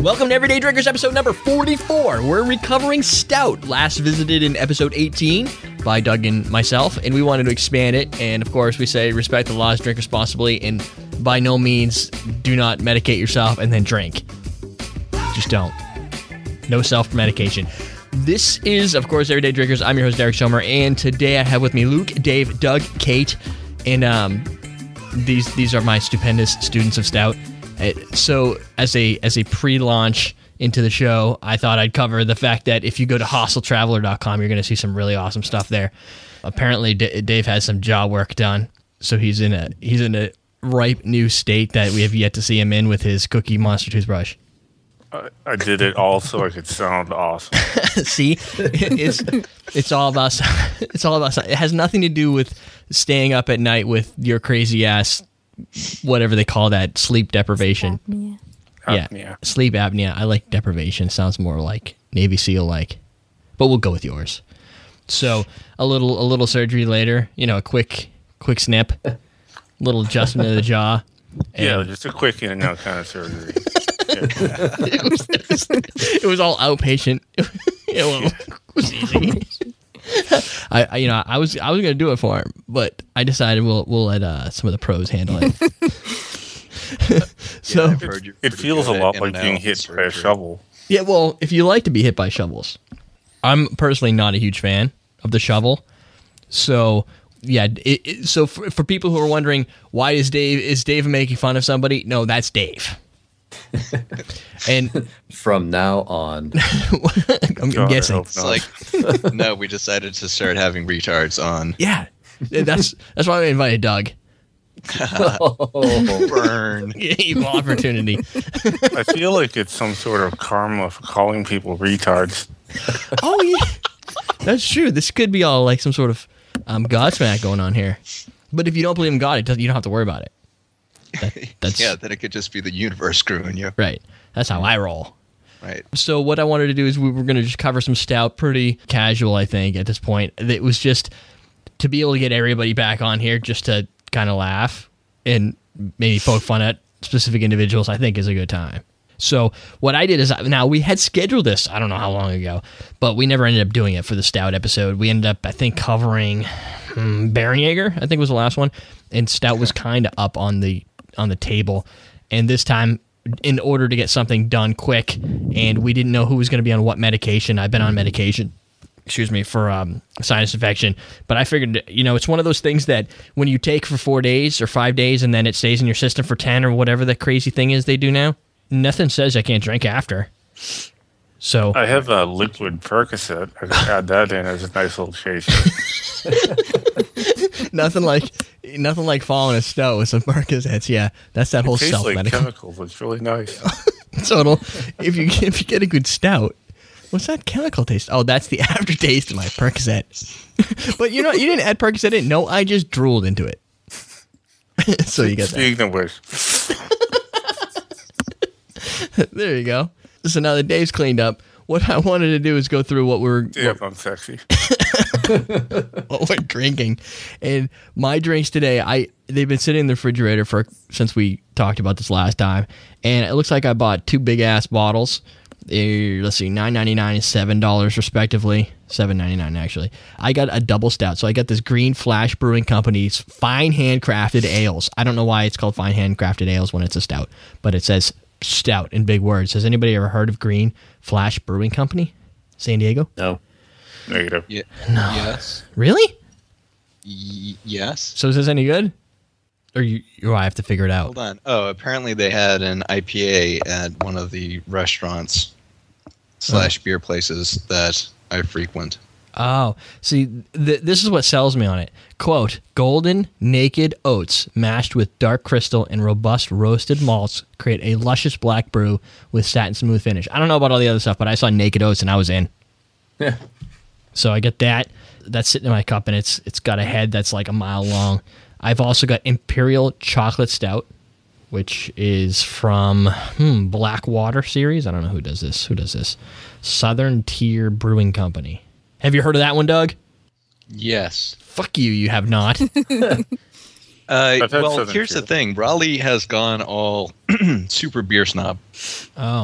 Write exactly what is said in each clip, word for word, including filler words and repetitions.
Welcome to Everyday Drinkers, episode number forty-four. We're recovering stout, last visited in episode eighteen by Doug and myself, and we wanted to expand it. And of course, we say respect the laws, drink responsibly, and by no means do not medicate yourself and then drink. Just don't. No self-medication. This is, of course, Everyday Drinkers. I'm your host, Derek Schomer, and today I have with me Luke, Dave, Doug, Kate, and um, these these are my stupendous students of stout. So as a as a pre-launch into the show, I thought I'd cover the fact that if you go to hostile traveler dot com, you're going to see some really awesome stuff there. Apparently, D- Dave has some jaw work done, so he's in a he's in a ripe new state that we have yet to see him in with his Cookie Monster toothbrush. I, I did it all so I could sound awesome. See, it's it's all about it's all about it has nothing to do with staying up at night with your crazy ass. Whatever they call that, sleep deprivation. Apnea. Yeah, Apnea. sleep apnea. I like deprivation. Sounds more like Navy SEAL like, but we'll go with yours. So a little a little surgery later, you know, a quick quick snip, little adjustment of the jaw. Yeah, just a quick in and out kind of surgery. Yeah. it, was, it, was, it was all outpatient. It was, it was easy. I, I, you know, I was I was gonna do it for him, but I decided we'll we'll let uh, some of the pros handle it. So Yeah, it, it feels a lot like being hit by a shovel. Yeah, well, if you like to be hit by shovels, I'm personally not a huge fan of the shovel. So yeah, it, it, so for, for people who are wondering why is Dave is Dave making fun of somebody? No, that's Dave. And from now on, I'm, God, I'm guessing. It's like, no, we decided to start having retards on. Yeah, that's that's why we invited Doug. oh, Burn. Equal opportunity. I feel like it's some sort of karma for calling people retards. Oh yeah, that's true. This could be all like some sort of um, Godsmack going on here. But if you don't believe in God, it doesn't. You don't have to worry about it. That, that's Yeah, then it could just be the universe screwing you. right. That's how I roll. Right. So what I wanted to do is we were going to just cover some stout, pretty casual, I think, at this point. It was just to be able to get everybody back on here just to kind of laugh and maybe poke fun at specific individuals, I think is a good time. So what I did is, now we had scheduled this, I don't know how long ago, but we never ended up doing it for the stout episode. We ended up, I think, covering um, Baron Jaeger, I think was the last one, and stout was kind of up on the on the table. And this time, in order to get something done quick, and we didn't know who was going to be on what medication. I've been on medication, excuse me, for um, sinus infection. But I figured, you know, it's one of those things that when you take for four days or five days and then it stays in your system for ten or whatever the crazy thing is they do now, nothing says I can't drink after. So I have a liquid Percocet. I could add that in as a nice little chaser. nothing like nothing like following a stout with some Percocets. Yeah, that's that whole It tastes self like medical. chemicals. It's really nice. So it'll, if you if you get a good stout, what's that chemical taste? Oh, that's the aftertaste of my Percocet. But you know, you didn't add Percocet in. No, I just drooled into it. So you get that. Speaking of which, There you go. So now that Dave's cleaned up, what I wanted to do is go through what we're yeah, I'm sexy. what we're drinking. And my drinks today, I they've been sitting in the refrigerator for since we talked about this last time. And it looks like I bought two big ass bottles. They're, let's see, nine ninety-nine and seven dollars respectively. seven ninety-nine actually. I got a double stout. So I got this Green Flash Brewing Company's fine handcrafted ales. I don't know why it's called fine handcrafted ales when it's a stout, but it says stout in big words. Has anybody ever heard of Green Flash Brewing Company? San Diego? no. Negative. Yeah. No. Yes. Really? Y- yes. So is this any good? Or you, or I have to figure it out? Hold on. Oh, apparently they had an I P A at one of the restaurants slash beer places that I frequent. Oh, see, th- this is what sells me on it. Quote, golden, naked oats mashed with dark crystal and robust roasted malts create a luscious black brew with satin smooth finish. I don't know about all the other stuff, but I saw naked oats and I was in. Yeah. So I get that. That's sitting in my cup, and it's it's got a head that's like a mile long. I've also got Imperial Chocolate Stout, which is from hmm, Blackwater series. I don't know who does this. Who does this? Southern Tier Brewing Company. Have you heard of that one, Doug? Yes. Fuck you, you have not. Uh, I've had well, Southern here's the Tier. thing. Raleigh has gone all super beer snob. Oh.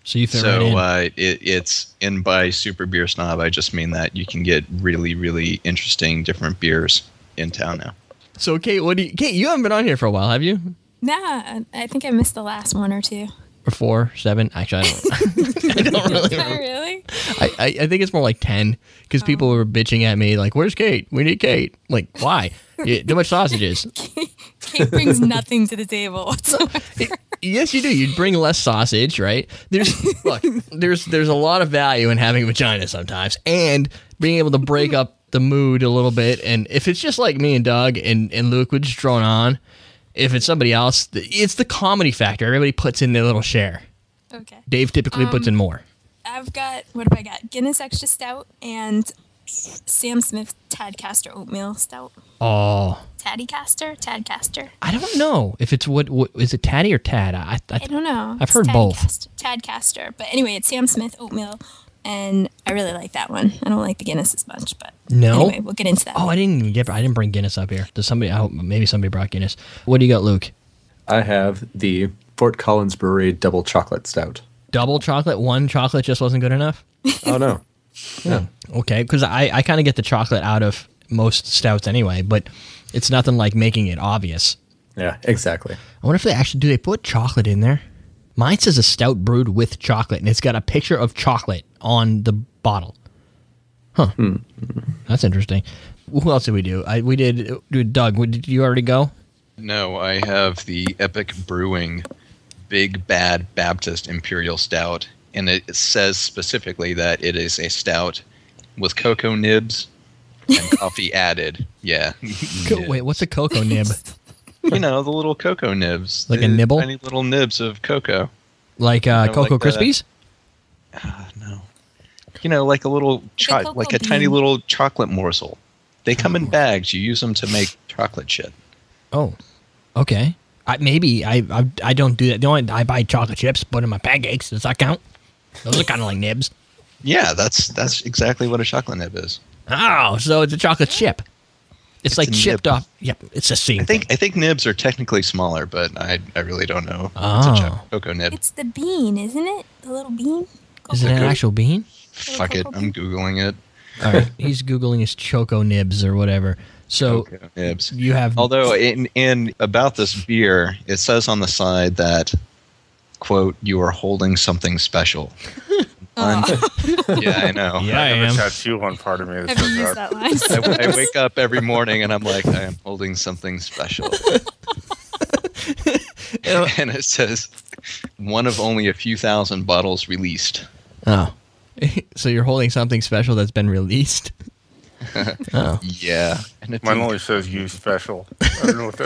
So you fit So right in. uh, it, it's and by super beer snob, I just mean that you can get really, really interesting different beers in town now. So Kate, what do you? Kate, you haven't been on here for a while, have you? Nah, I think I missed the last one or two. Or four, seven? Actually, I don't. I don't really. Oh, Remember. really? I, I I think it's more like ten because people were bitching at me like, "Where's Kate? We need Kate." Like, why? Yeah, too much sausages. Kate brings nothing to the table whatsoever. Yes, you do. You bring less sausage, right? There's look, there's there's a lot of value in having a vagina sometimes, and being able to break up the mood a little bit. And if it's just like me and Doug and and Luke, we're just thrown on. If it's somebody else, it's the comedy factor. Everybody puts in their little share. Okay. Dave typically puts in more. I've got, what have I got? Guinness Extra Stout and Sam Smith Tadcaster Oatmeal Stout. Oh, Taddycaster? Tadcaster? I don't know if it's what, what is it, Taddy or Tad? I, I, I don't know. I've It's heard both. Tadcaster- Tadcaster. But anyway, it's Sam Smith Oatmeal, and I really like that one. I don't like the Guinness as much, but No? anyway, we'll get into that. Oh, I didn't even get. I didn't bring Guinness up here. Does somebody? I hope maybe somebody brought Guinness. What do you got, Luke? I have the Fort Collins Brewery Double Chocolate Stout. Double chocolate. One chocolate just wasn't good enough. Oh, no. Yeah. Okay, because I I kind of get the chocolate out of most stouts anyway, but it's nothing like making it obvious. Yeah, exactly. I wonder if they actually do they put chocolate in there. Mine says a stout brewed with chocolate, and it's got a picture of chocolate on the bottle. Huh. Hmm. That's interesting. Who else did we do? I we did. Dude, Doug, did you already go? No, I have the Epic Brewing Big Bad Baptist Imperial Stout, and it says specifically that it is a stout with cocoa nibs and coffee added. Yeah. Co- Nib. Wait, what's a cocoa nib? You know, the little cocoa nibs. Like the a nibble? Tiny little nibs of cocoa. Like uh, You know, Cocoa like the- Krispies? Uh, no. You know, like a little, cho- cocoa like a tiny bean. little chocolate morsel. They come in bags. You use them to make chocolate shit. Oh, okay. I, maybe I, I I don't do that. The only I buy chocolate chips, put in my pancakes. Does that count? Those are kind of like nibs. Yeah, that's that's exactly what a chocolate nib is. Oh, so it's a chocolate chip. It's, It's like a chipped nib. off. Yep, it's the same I think thing. I think nibs are technically smaller, but I I really don't know. Oh. It's a cho- cocoa nib. It's the bean, isn't it? The little bean? Is it an cocoa- actual bean? Fuck it, I'm googling it. All right, he's googling his choco nibs or whatever. So Cocoa nibs. you have Although in in about this beer, it says on the side that quote you are holding something special. Un- yeah, I know. Yeah, I I have am. a tattoo on part of me that Have you says used that. that line? I, I wake up every morning and I'm like, I am holding something special. And it says, one of only a few thousand bottles released. Oh, so you're holding something special that's been released. Oh, Yeah. And it's Mine only says you special. I don't know what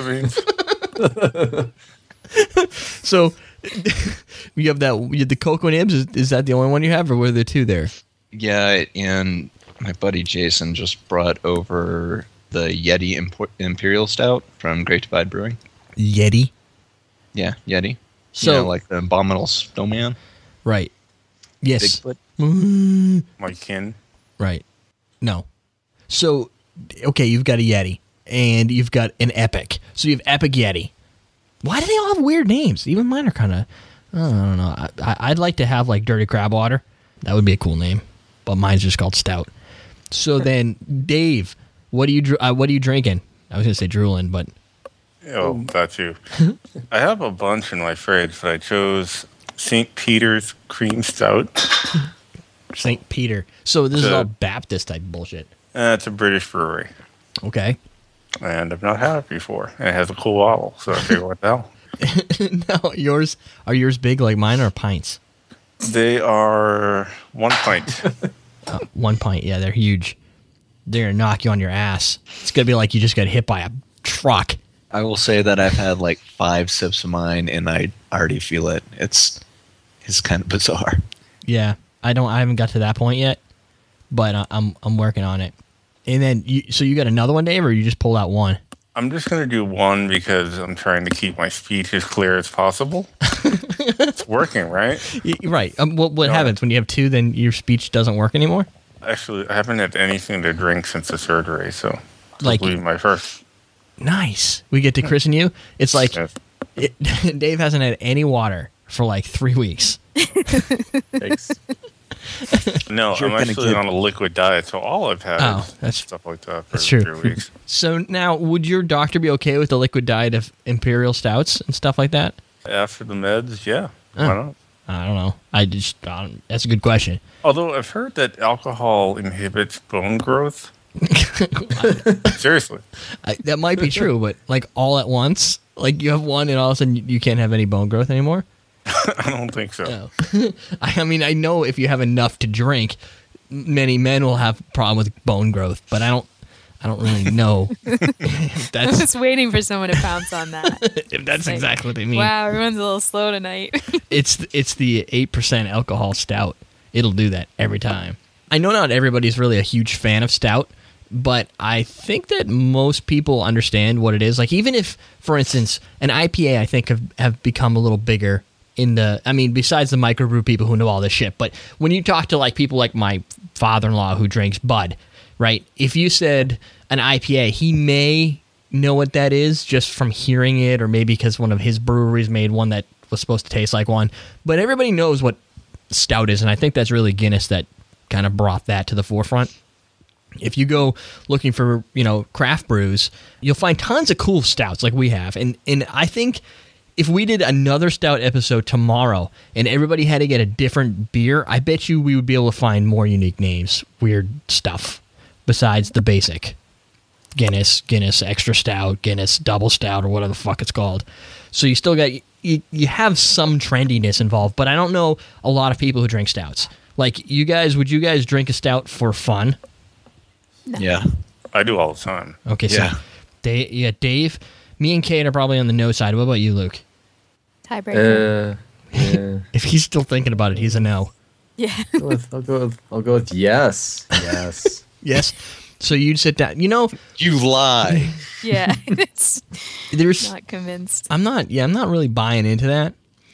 that means. so you have that. You have the cocoa nibs. Is, is that the only one you have, or were there two there? Yeah, and my buddy Jason just brought over the Yeti Imp- Imperial Stout from Great Divide Brewing. Yeti. Yeah, Yeti. So you know, like the abominable snowman. right. Yes. Bigfoot. My kin. Right. No. So, okay, you've got a Yeti, and you've got an Epic. So you have Epic Yeti. Why do they all have weird names? Even mine are kind of, I don't know. I, I, I'd like to have, like, Dirty Crab Water. That would be a cool name. But mine's just called Stout. So then, Dave, what are you, dr- uh, what are you drinking? I was going to say drooling, but... Oh, that too. I have a bunch in my fridge, but I chose Saint Peter's Cream Stout. Saint Peter. So this is The- all Baptist type bullshit. Uh, it's a British brewery, Okay. and I've not had it before. And it has a cool bottle, so I figured, what the hell? No, yours, are yours big like mine or pints? They are one pint. Uh, one pint, yeah, they're huge. They're gonna knock you on your ass. It's gonna be like you just got hit by a truck. I will say that I've had like five sips of mine and I already feel it. It's it's kind of bizarre. Yeah, I don't. I haven't got to that point yet, but I, I'm I'm working on it. And then, you, so you got another one, Dave, or you just pulled out one? I'm just going to do one because I'm trying to keep my speech as clear as possible. It's working, right? Y- Right. Um, what what No. happens when you have two? Then your speech doesn't work anymore. Actually, I haven't had anything to drink since the surgery, so Like- like my first. Nice. We get to christen you. It's like Yes. it, Dave hasn't had any water for like three weeks. Thanks. No, You're I'm gonna actually get- on a liquid diet, so all I've had Oh, is that's- stuff like that for that's true. three weeks. So now, would your doctor be okay with the liquid diet of imperial stouts and stuff like that? After the meds, yeah, Oh. why not? I don't know. I just I don't, that's a good question. Although I've heard that alcohol inhibits bone growth. Seriously. I, that might be true, but like all at once, like you have one and all of a sudden you, you can't have any bone growth anymore. I don't think so. No. I, I mean, I know if you have enough to drink, many men will have a problem with bone growth, but I don't. I don't really know if I that's was waiting for someone to pounce on that. if that's Like, exactly what they mean. Wow, everyone's a little slow tonight. It's it's the eight percent alcohol stout. It'll do that every time. I know not everybody's really a huge fan of stout, but I think that most people understand what it is. Like even if, for instance, an I P A, I think have, have become a little bigger in the. I mean, besides the microbrew people who know all this shit, but when you talk to like people like my father-in-law who drinks Bud, right? If you said an I P A, he may know what that is just from hearing it, or maybe because one of his breweries made one that was supposed to taste like one. But everybody knows what stout is, and I think that's really Guinness that kind of brought that to the forefront. If you go looking for, you know, craft brews, you'll find tons of cool stouts like we have. And and I think if we did another stout episode tomorrow and everybody had to get a different beer, I bet you we would be able to find more unique names, weird stuff, besides the basic. Guinness, Guinness Extra Stout, Guinness Double Stout, or whatever the fuck it's called. So you still got, you, you have some trendiness involved, but I don't know a lot of people who drink stouts. Like, you guys, would you guys drink a stout for fun? Yeah. I do all the time. Okay, Yeah. so Dave, yeah, Dave, me and Kate are probably on the no side. What about you, Luke? Tiebreaker. Uh, yeah. If he's still thinking about it, he's a no. yeah. I'll go with, I'll go with, I'll go with yes. Yes. Yes. So you'd sit down. You know, You lie. Yeah. It's there's. not convinced. I'm not. Yeah, I'm not really buying into that.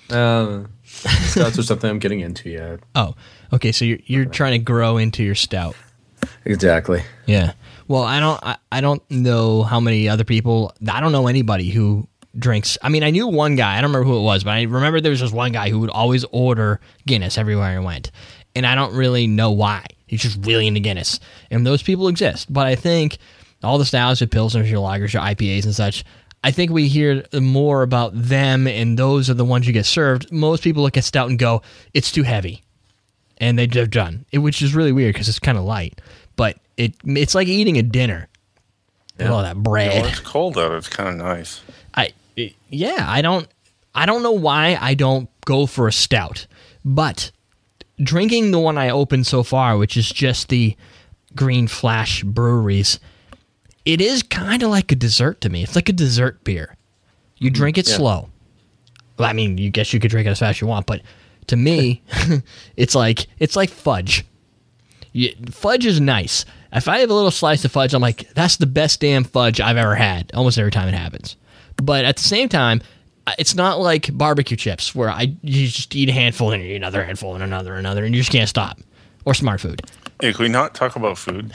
Uh, stouts are something I'm getting into yet. Oh, okay. So you're you're trying to grow into your stout. Exactly. Yeah. Well, I don't. I, I don't know how many other people. I don't know anybody who drinks. I mean, I knew one guy. I don't remember who it was, but I remember there was just one guy who would always order Guinness everywhere he went, and I don't really know why. He's just really into Guinness, and those people exist. But I think all the styles, your pilsners, your lagers, your I P As, and such. I think we hear more about them, and those are the ones you get served. Most people look at stout and go, "It's too heavy," and they're done. It, which is really weird because it's kind of light, but it it's like eating a dinner. Yeah. All that When bread. it's cold out, it's kind of nice. I it- yeah, I don't I don't know why I don't go for a stout, but drinking the one I opened so far, which is just the Green Flash Breweries, it is kind of like a dessert to me. It's like a dessert beer. You drink it yeah. slow. Well, I mean, you guess you could drink it as fast as you want, but to me, it's like it's like fudge. You, fudge is nice. If I have a little slice of fudge, I'm like, that's the best damn fudge I've ever had. Almost every time it happens. But at the same time, it's not like barbecue chips where I you just eat a handful and you eat another handful and another another and you just can't stop. Or smart food. Hey, can we not talk about food?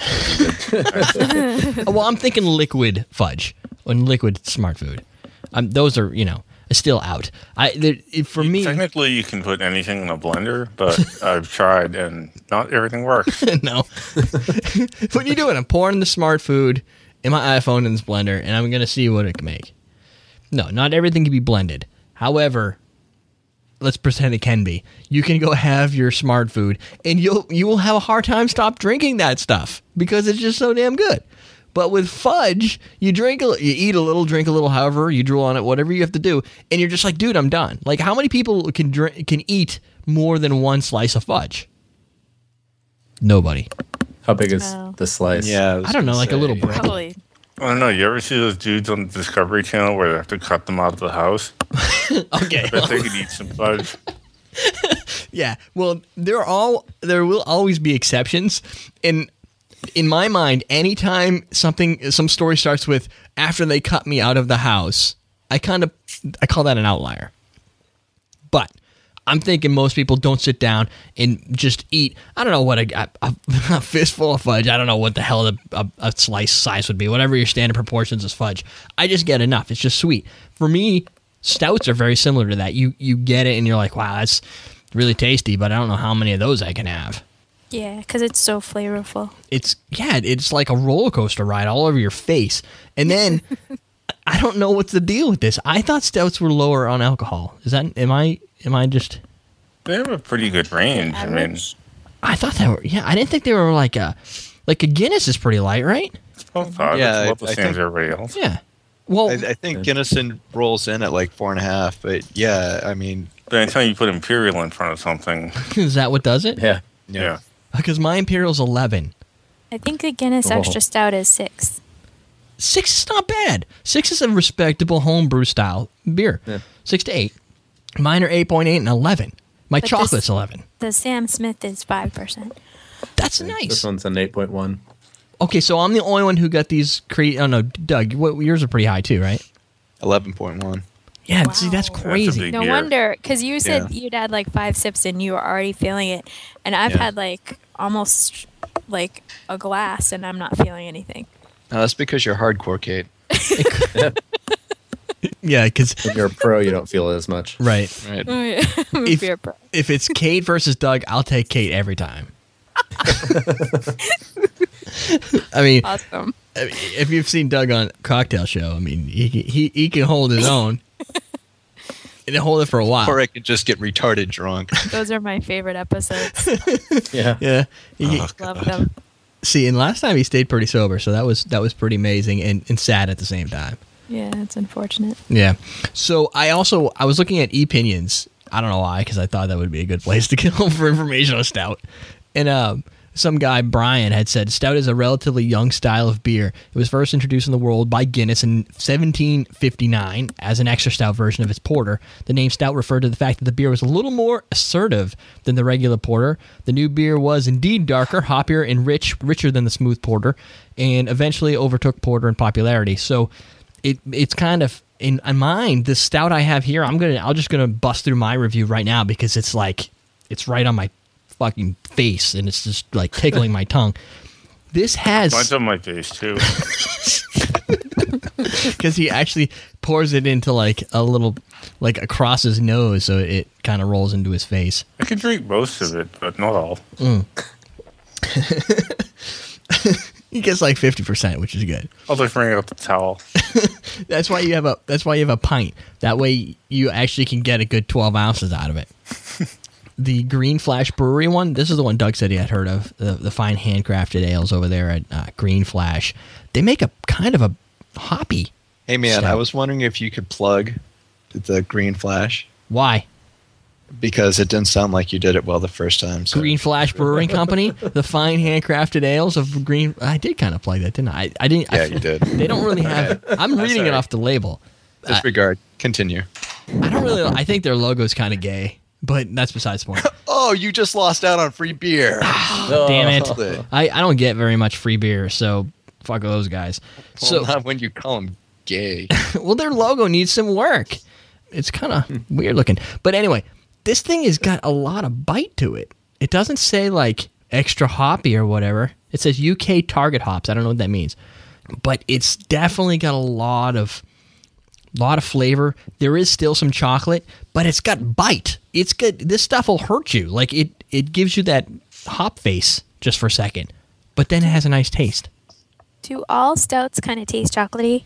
Well, I'm thinking liquid fudge and liquid smart food. Um, those are, you know, still out. I there- it, for me, Technically, you can put anything in a blender, but I've tried and not everything works. no. What are you doing? I'm pouring the smart food in my iPhone in this blender, and I'm gonna see what it can make. No, not everything can be blended. However, let's pretend it can be. You can go have your smart food, and you'll you will have a hard time stop drinking that stuff because it's just so damn good. But with fudge, you drink, a, you eat a little, drink a little, however you drool on it, whatever you have to do, and you're just like, dude, I'm done. Like, how many people can drink, can eat more than one slice of fudge? Nobody. How big is No. the slice? Yeah. I don't know, like a little brick. Probably. I don't know. You ever see those dudes on the Discovery Channel where they have to cut them out of the house? Okay. I bet they could eat some fudge. Yeah. Well, there are all there will always be exceptions. And in my mind, anytime something some story starts with after they cut me out of the house, I kind of I call that an outlier. But I'm thinking most people don't sit down and just eat. I don't know what a, a, a fistful of fudge. I don't know what the hell a, a, a slice size would be. Whatever your standard proportions is fudge. I just get enough. It's just sweet. For me, stouts are very similar to that. You you get it and you're like, wow, that's really tasty, but I don't know how many of those I can have. Yeah, because it's so flavorful. It's yeah, it's like a roller coaster ride all over your face. And then I don't know what's the deal with this. I thought stouts were lower on alcohol. Is that am I am I just? They have a pretty good range. I mean, Average. I thought they were. Yeah, I didn't think they were like a like a Guinness is pretty light, right? it's about five. Yeah, It's about the I- I same think- as everybody else. Yeah. Well, I, I think Guinness rolls in at like four and a half, but yeah, I mean, But anytime you put Imperial in front of something, is that what does it? Yeah. yeah. yeah. Because my Imperial's eleven. I think the Guinness Oh. Extra Stout is six. Six is not bad. Six is a respectable homebrew style beer. Yeah. Six to eight. Mine are eight point eight and eleven. My But chocolate's this- eleven. The Sam Smith is five percent. That's This nice. one's an eight point one. Okay, so I'm the only one who got these. Cre- oh no, Doug, what, yours are pretty high too, right? eleven point one. Yeah, Wow. see, that's That's a crazy. big- No beer. wonder, because you said Yeah. you'd had like five sips and you were already feeling it, and I've Yeah. had like almost like a glass and I'm not feeling anything. No, that's because you're hardcore, Kate. Yeah, because When you're a pro, you don't feel it as much. right. Right. I'm a If- beer pro. If it's Kate versus Doug, I'll take Kate every time. I mean, Awesome. I mean, if you've seen Doug on Cocktail Show, I mean, he he he can hold his own. And he'll hold it for a while. Or I could just get retarded drunk. Those are my favorite episodes. Yeah. Yeah. He- Oh, Love them. See, and last time he stayed pretty sober, so that was that was pretty amazing and, and sad at the same time. Yeah, it's unfortunate. Yeah. So I also I was looking at ePinions. I don't know why, because I thought that would be a good place to go for information on stout. And um, some guy Brian had said stout is a relatively young style of beer. It was first introduced in the world by Guinness in seventeen fifty-nine as an extra stout version of its porter. The name stout referred to the fact that the beer was a little more assertive than the regular porter. The new beer was indeed darker, hoppier, and rich, richer than the smooth porter, and eventually overtook porter in popularity. So it it's kind of in, in mind, this stout I have here, I'm gonna I'm just gonna bust through my review right now because it's like it's right on my fucking face and it's just like tickling my tongue. This has Mine's on my face too. because he actually pours it into like a little like across his nose so it kind of rolls into his face. I can drink most of it, but not all. He gets like fifty percent, which is good. I'll just bring out the towel. That's why you have a that's why you have a pint. That way you actually can get a good twelve ounces out of it. The Green Flash Brewery one, this is the one Doug said he had heard of, the, the fine handcrafted ales over there at uh, Green Flash. They make a kind of a hoppy. Hey, man, Stout. I was wondering if you could plug the Green Flash Why? because it didn't sound like you did it well the first time. So. Green Flash Brewing Company, the fine handcrafted ales of Green. I did kind of play that, didn't I? I, I didn't. Yeah, I, you did. They don't really have. I'm reading it sorry. off the label. Disregard. Continue. I don't really. I think their logo's kind of gay, but that's besides the point. Oh, you just lost out on free beer. Damn it! Oh. I, I don't get very much free beer, so fuck those guys. So Well, not when you call them gay. well, their logo needs some work. It's kind of weird looking, but anyway, this thing has got a lot of bite to it. It doesn't say like extra hoppy or whatever. It says U K Target hops. I don't know what that means, but it's definitely got a lot of lot of flavor. There is still some chocolate, but it's got bite. It's good. This stuff will hurt you. Like it, it gives you that hop face just for a second, but then it has a nice taste. Do all stouts kind of taste chocolatey?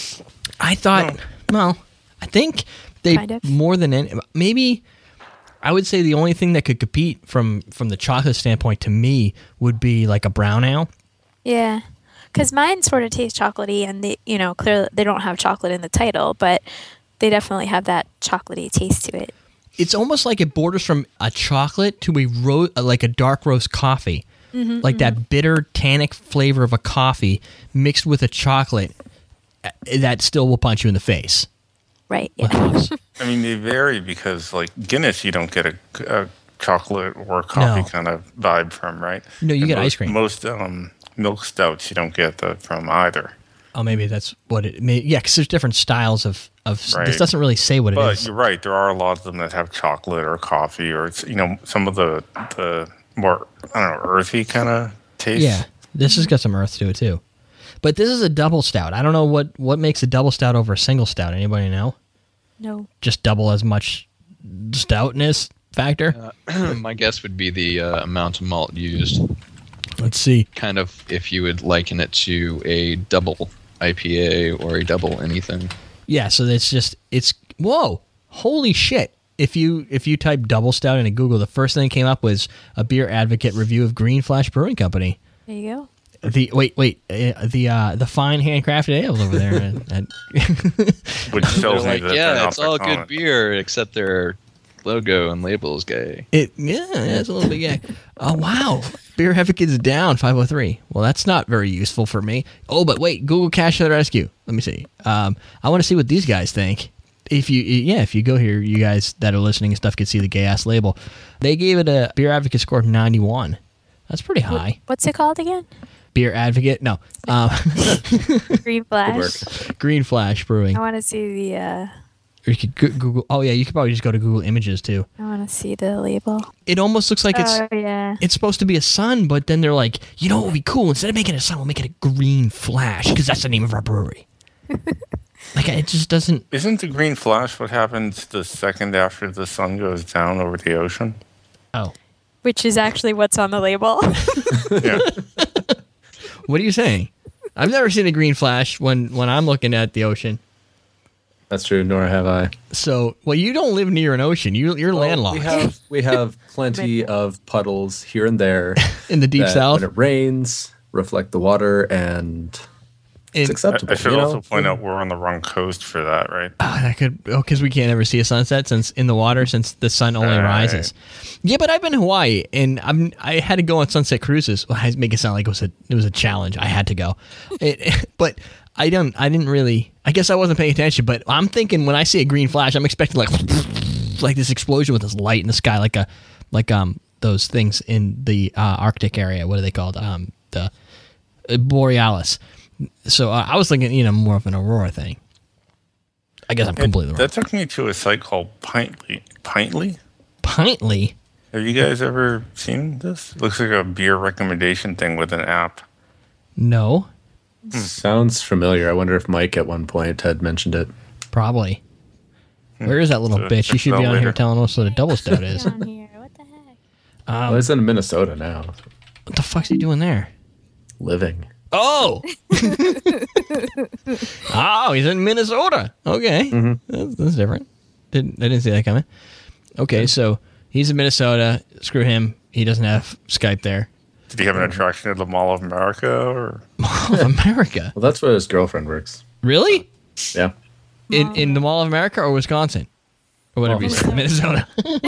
I thought, well, I think they Kind of. more than any, maybe I would say the only thing that could compete from from the chocolate standpoint to me would be like a brown ale. Yeah, because mine sort of taste chocolatey, and they, you know, clearly they don't have chocolate in the title, but they definitely have that chocolatey taste to it. It's almost like it borders from a chocolate to a ro- like a dark roast coffee, like that bitter tannic flavor of a coffee mixed with a chocolate uh, that still will punch you in the face. Right. with Yeah. hops. I mean, they vary because, like Guinness, you don't get a, a chocolate or coffee No. kind of vibe from, right? No, you And get most, ice cream. Most um, milk stouts, you don't get that from either. Oh, maybe that's what it. May, yeah, because there's different styles of of. This Right. doesn't really say what it But is. you're right. There are a lot of them that have chocolate or coffee, or it's you know some of the the more I don't know earthy kind of taste. Yeah, this has got some earth to it too. But this is a double stout. I don't know what what makes a double stout over a single stout. Anybody know? No. Just double as much stoutness. factor? Uh, my guess would be the uh, amount of malt used. Let's see. Kind of if you would liken it to a double I P A or a double anything. Yeah, so it's just it's whoa, holy shit. If you if you type double stout into Google, the first thing that came up was a Beer Advocate review of Green Flash Brewing Company. There you go. The wait wait uh, the uh, the fine handcrafted ales over there. and, and Which tells me like, that yeah, they're it's not all the good common. beer except their logo and label is gay. It yeah, it's a little bit gay. Oh wow, Beer Advocate's down five oh three. Well, that's not very useful for me. Oh, but wait, Google Cache to the rescue. Let me see. Um, I want to see what these guys think. If you yeah, if you go here, you guys that are listening and stuff can see the gay ass label. They gave it a Beer Advocate score of ninety-one. That's pretty high. What's it called again? Beer Advocate? No. Um, Green Flash. Green Flash Brewing. I want to see the. Uh, Or you could go- Google. Oh yeah, you could probably just go to Google Images too. I want to see the label. It almost looks like it's Oh yeah. it's supposed to be a sun, but then they're like, you know what would be cool? Instead of making it a sun, we'll make it a Green Flash because that's the name of our brewery. Like it just doesn't. Isn't the green flash what happens the second after the sun goes down over the ocean? Oh, Which is actually what's on the label. Yeah. what are you saying? I've never seen a Green Flash when when I'm looking at the ocean. That's true, nor have I. So, well, you don't live near an ocean. You you're landlocked We have we have plenty of puddles here and there in the deep that south. when it rains, reflect the water, and it's And- acceptable. I should you know? also point out we're on the wrong coast for that, right? Ah, that could oh, because we can't ever see a sunset since in the water since the sun only Right. rises. Yeah, but I've been to Hawaii and I'm I had to go on sunset cruises. Well, I make it sound like it was a it was a challenge. I had to go, it, but I don't. I didn't really. I guess I wasn't paying attention. But I'm thinking when I see a green flash, I'm expecting like like this explosion with this light in the sky, like a like um those things in the uh, Arctic area. What are they called? Um, the uh, borealis. So uh, I was thinking, you know, more of an aurora thing. I guess I'm completely wrong. That took me to a site called Pintly. Pintly? Pintly. Have you guys ever seen this? Looks like a beer recommendation thing with an app. No, Sounds familiar. I wonder if Mike at one point had mentioned it. probably. Where is that little So bitch? You check should it be out on here later. telling us what a double stout is. Down here. What the heck? well, it's in Minnesota now. What the fuck's he doing there? Living. Oh! Oh, he's in Minnesota. Okay. Mm-hmm. That's, that's different. Didn't I didn't see that coming. Okay, so he's in Minnesota. Screw him. He doesn't have Skype there. Did he have an attraction at the Mall of America? Or Mall of America. Well, that's where his girlfriend works. Really? Yeah. In in the Mall of America or Wisconsin? Or whatever you said. Minnesota.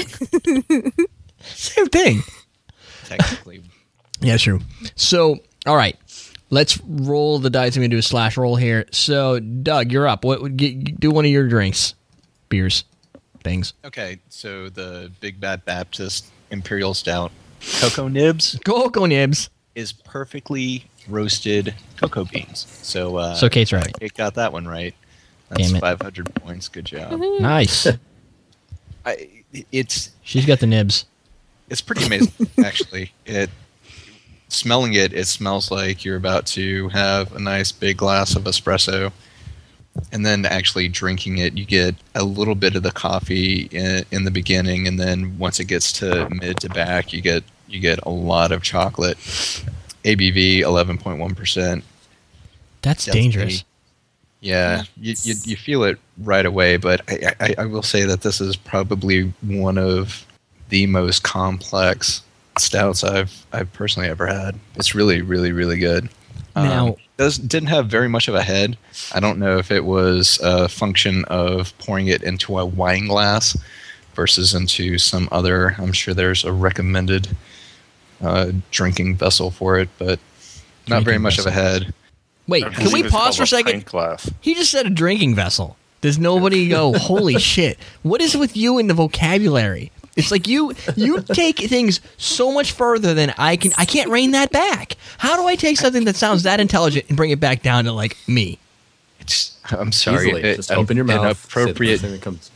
Same thing. Technically. Yeah, true. So, all right. Let's roll the dice. I'm going to do a slash roll here. So, Doug, you're up. What would get, do one of your drinks, beers, things. Okay, so the Big Bad Baptist Imperial Stout Cocoa Nibs Cocoa nibs. is perfectly roasted cocoa beans. So, uh, So Kate's right. Kate got that one right. That's Damn it. five hundred points. Good job. Nice. I, it's She's got the nibs. it's pretty amazing, actually. It smelling it, it smells like you're about to have a nice big glass of espresso, and then actually drinking it, you get a little bit of the coffee in, in the beginning, and then once it gets to mid to back, you get you get a lot of chocolate. A B V eleven point one percent. That's dangerous. Yeah, you, you you feel it right away, but I, I, I will say that this is probably one of the most complex stouts I've I've personally ever had. It's really, really, really good. Now- um, does didn't have very much of a head. I don't know if it was a function of pouring it into a wine glass versus into some other. I'm sure there's a recommended uh, drinking vessel for it, but not Drinking very much vessel. of a head. Wait, I can we believe it's pause for a called second? pint glass. He just said a drinking vessel. Does nobody go, holy shit? What is with you in the vocabulary? It's like you you take things so much further than I can. I can't rein that back. How do I take something that sounds that intelligent and bring it back down to like me? It's, I'm sorry. Easily. it- Just open your an mouth. say the appropriate first thing that comes.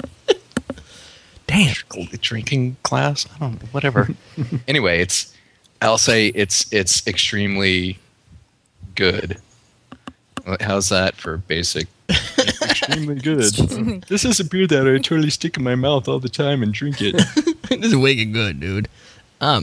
Damn. drinking class. I don't know, whatever. Anyway, it's. I'll say it's it's extremely good. How's that for basic? Extremely good. This is a beer that I totally stick in my mouth all the time and drink it. This is wicked good, dude. Um,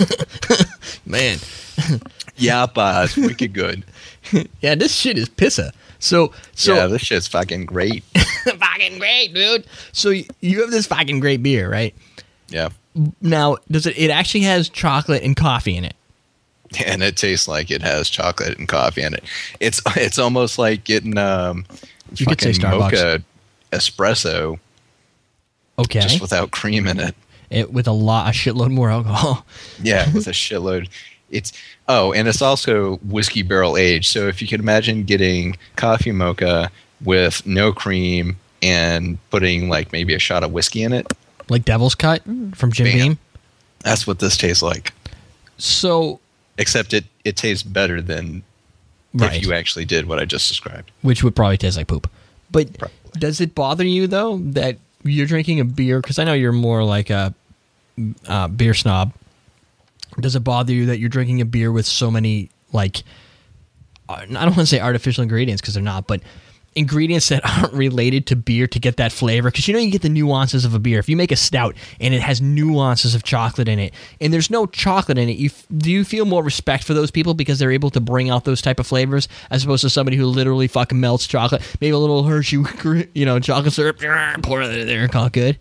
man. Yeah, but it's wicked good. Yeah, this shit is pissa. So, so yeah, this shit's fucking great. fucking great, dude. So y- you have this fucking great beer, right? Yeah. Now, does it? It actually has chocolate and coffee in it. And it tastes like it has chocolate and coffee in it. It's it's almost like getting um, You could say fucking Starbucks. mocha espresso Okay, just without cream in it. it with a lot, a shitload more alcohol. Yeah, with a shitload. It's oh, and it's also whiskey barrel aged. So if you can imagine getting coffee mocha with no cream and putting like maybe a shot of whiskey in it, Like Devil's Cut from Jim Bam. Beam. that's what this tastes like. So, Except it it tastes better than right, if you actually did what I just described. which would probably taste like poop. But Probably. does it bother you though that you're drinking a beer? Because I know you're more like a uh, beer snob. Does it bother you that you're drinking a beer with so many like uh, I don't want to say artificial ingredients because they're not, but ingredients that aren't related to beer to get that flavor? Because you know you get the nuances of a beer. If you make a stout and it has nuances of chocolate in it, and there's no chocolate in it, you f- do you feel more respect for those people because they're able to bring out those type of flavors as opposed to somebody who literally fucking melts chocolate, maybe a little Hershey, you know, chocolate syrup, pour it in there, call it good.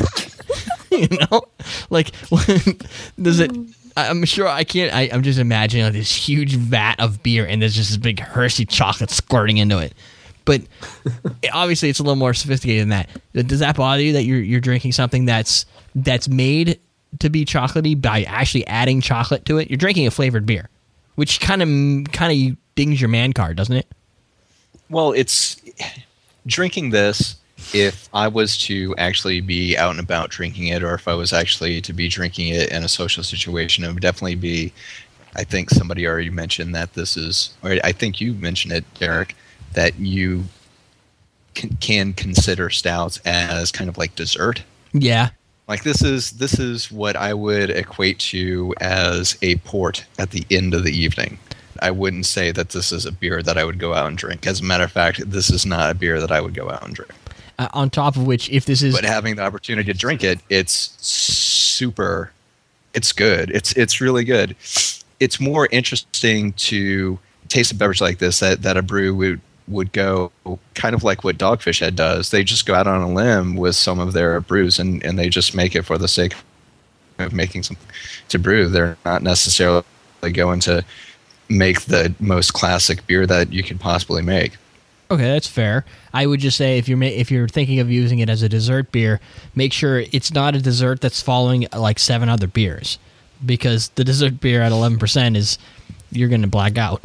You know, like does it? I'm sure I can't. I, I'm just imagining like this huge vat of beer and there's just this big Hershey chocolate squirting into it. But obviously, it's a little more sophisticated than that. Does that bother you that you're you're drinking something that's that's made to be chocolatey by actually adding chocolate to it? You're drinking a flavored beer, which kind of kind of dings your man card, doesn't it? Well, it's drinking this. If I was to actually be out and about drinking it, or if I was actually to be drinking it in a social situation, it would definitely be. I think somebody already mentioned that this is, or I think you mentioned it, Derek, that you can, can consider stouts as kind of like dessert. Yeah. Like this is this is what I would equate to as a port at the end of the evening. I wouldn't say that this is a beer that I would go out and drink. As a matter of fact, this is not a beer that I would go out and drink. Uh, on top of which, if this is But having the opportunity to drink it, it's super. It's good. It's it's really good. It's more interesting to taste a beverage like this that, that a brew would would go kind of like what Dogfish Head does. They just go out on a limb with some of their brews and, and they just make it for the sake of making something to brew. They're not necessarily going to make the most classic beer that you could possibly make. okay, that's fair. I would just say if you're ma- if you're thinking of using it as a dessert beer, make sure it's not a dessert that's following like seven other beers, because the dessert beer at eleven percent is you're going to black out.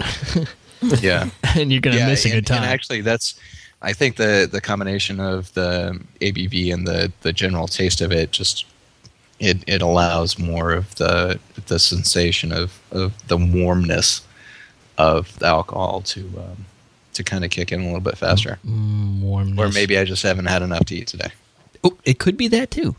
Yeah. And you're going to yeah, miss a and, good time. And actually, that's I think the the combination of the A B V and the the general taste of it just it it allows more of the the sensation of of the warmness of the alcohol to um, to kind of kick in a little bit faster. Mm, warmness. Or maybe I just haven't had enough to eat today. Oh, it could be that too.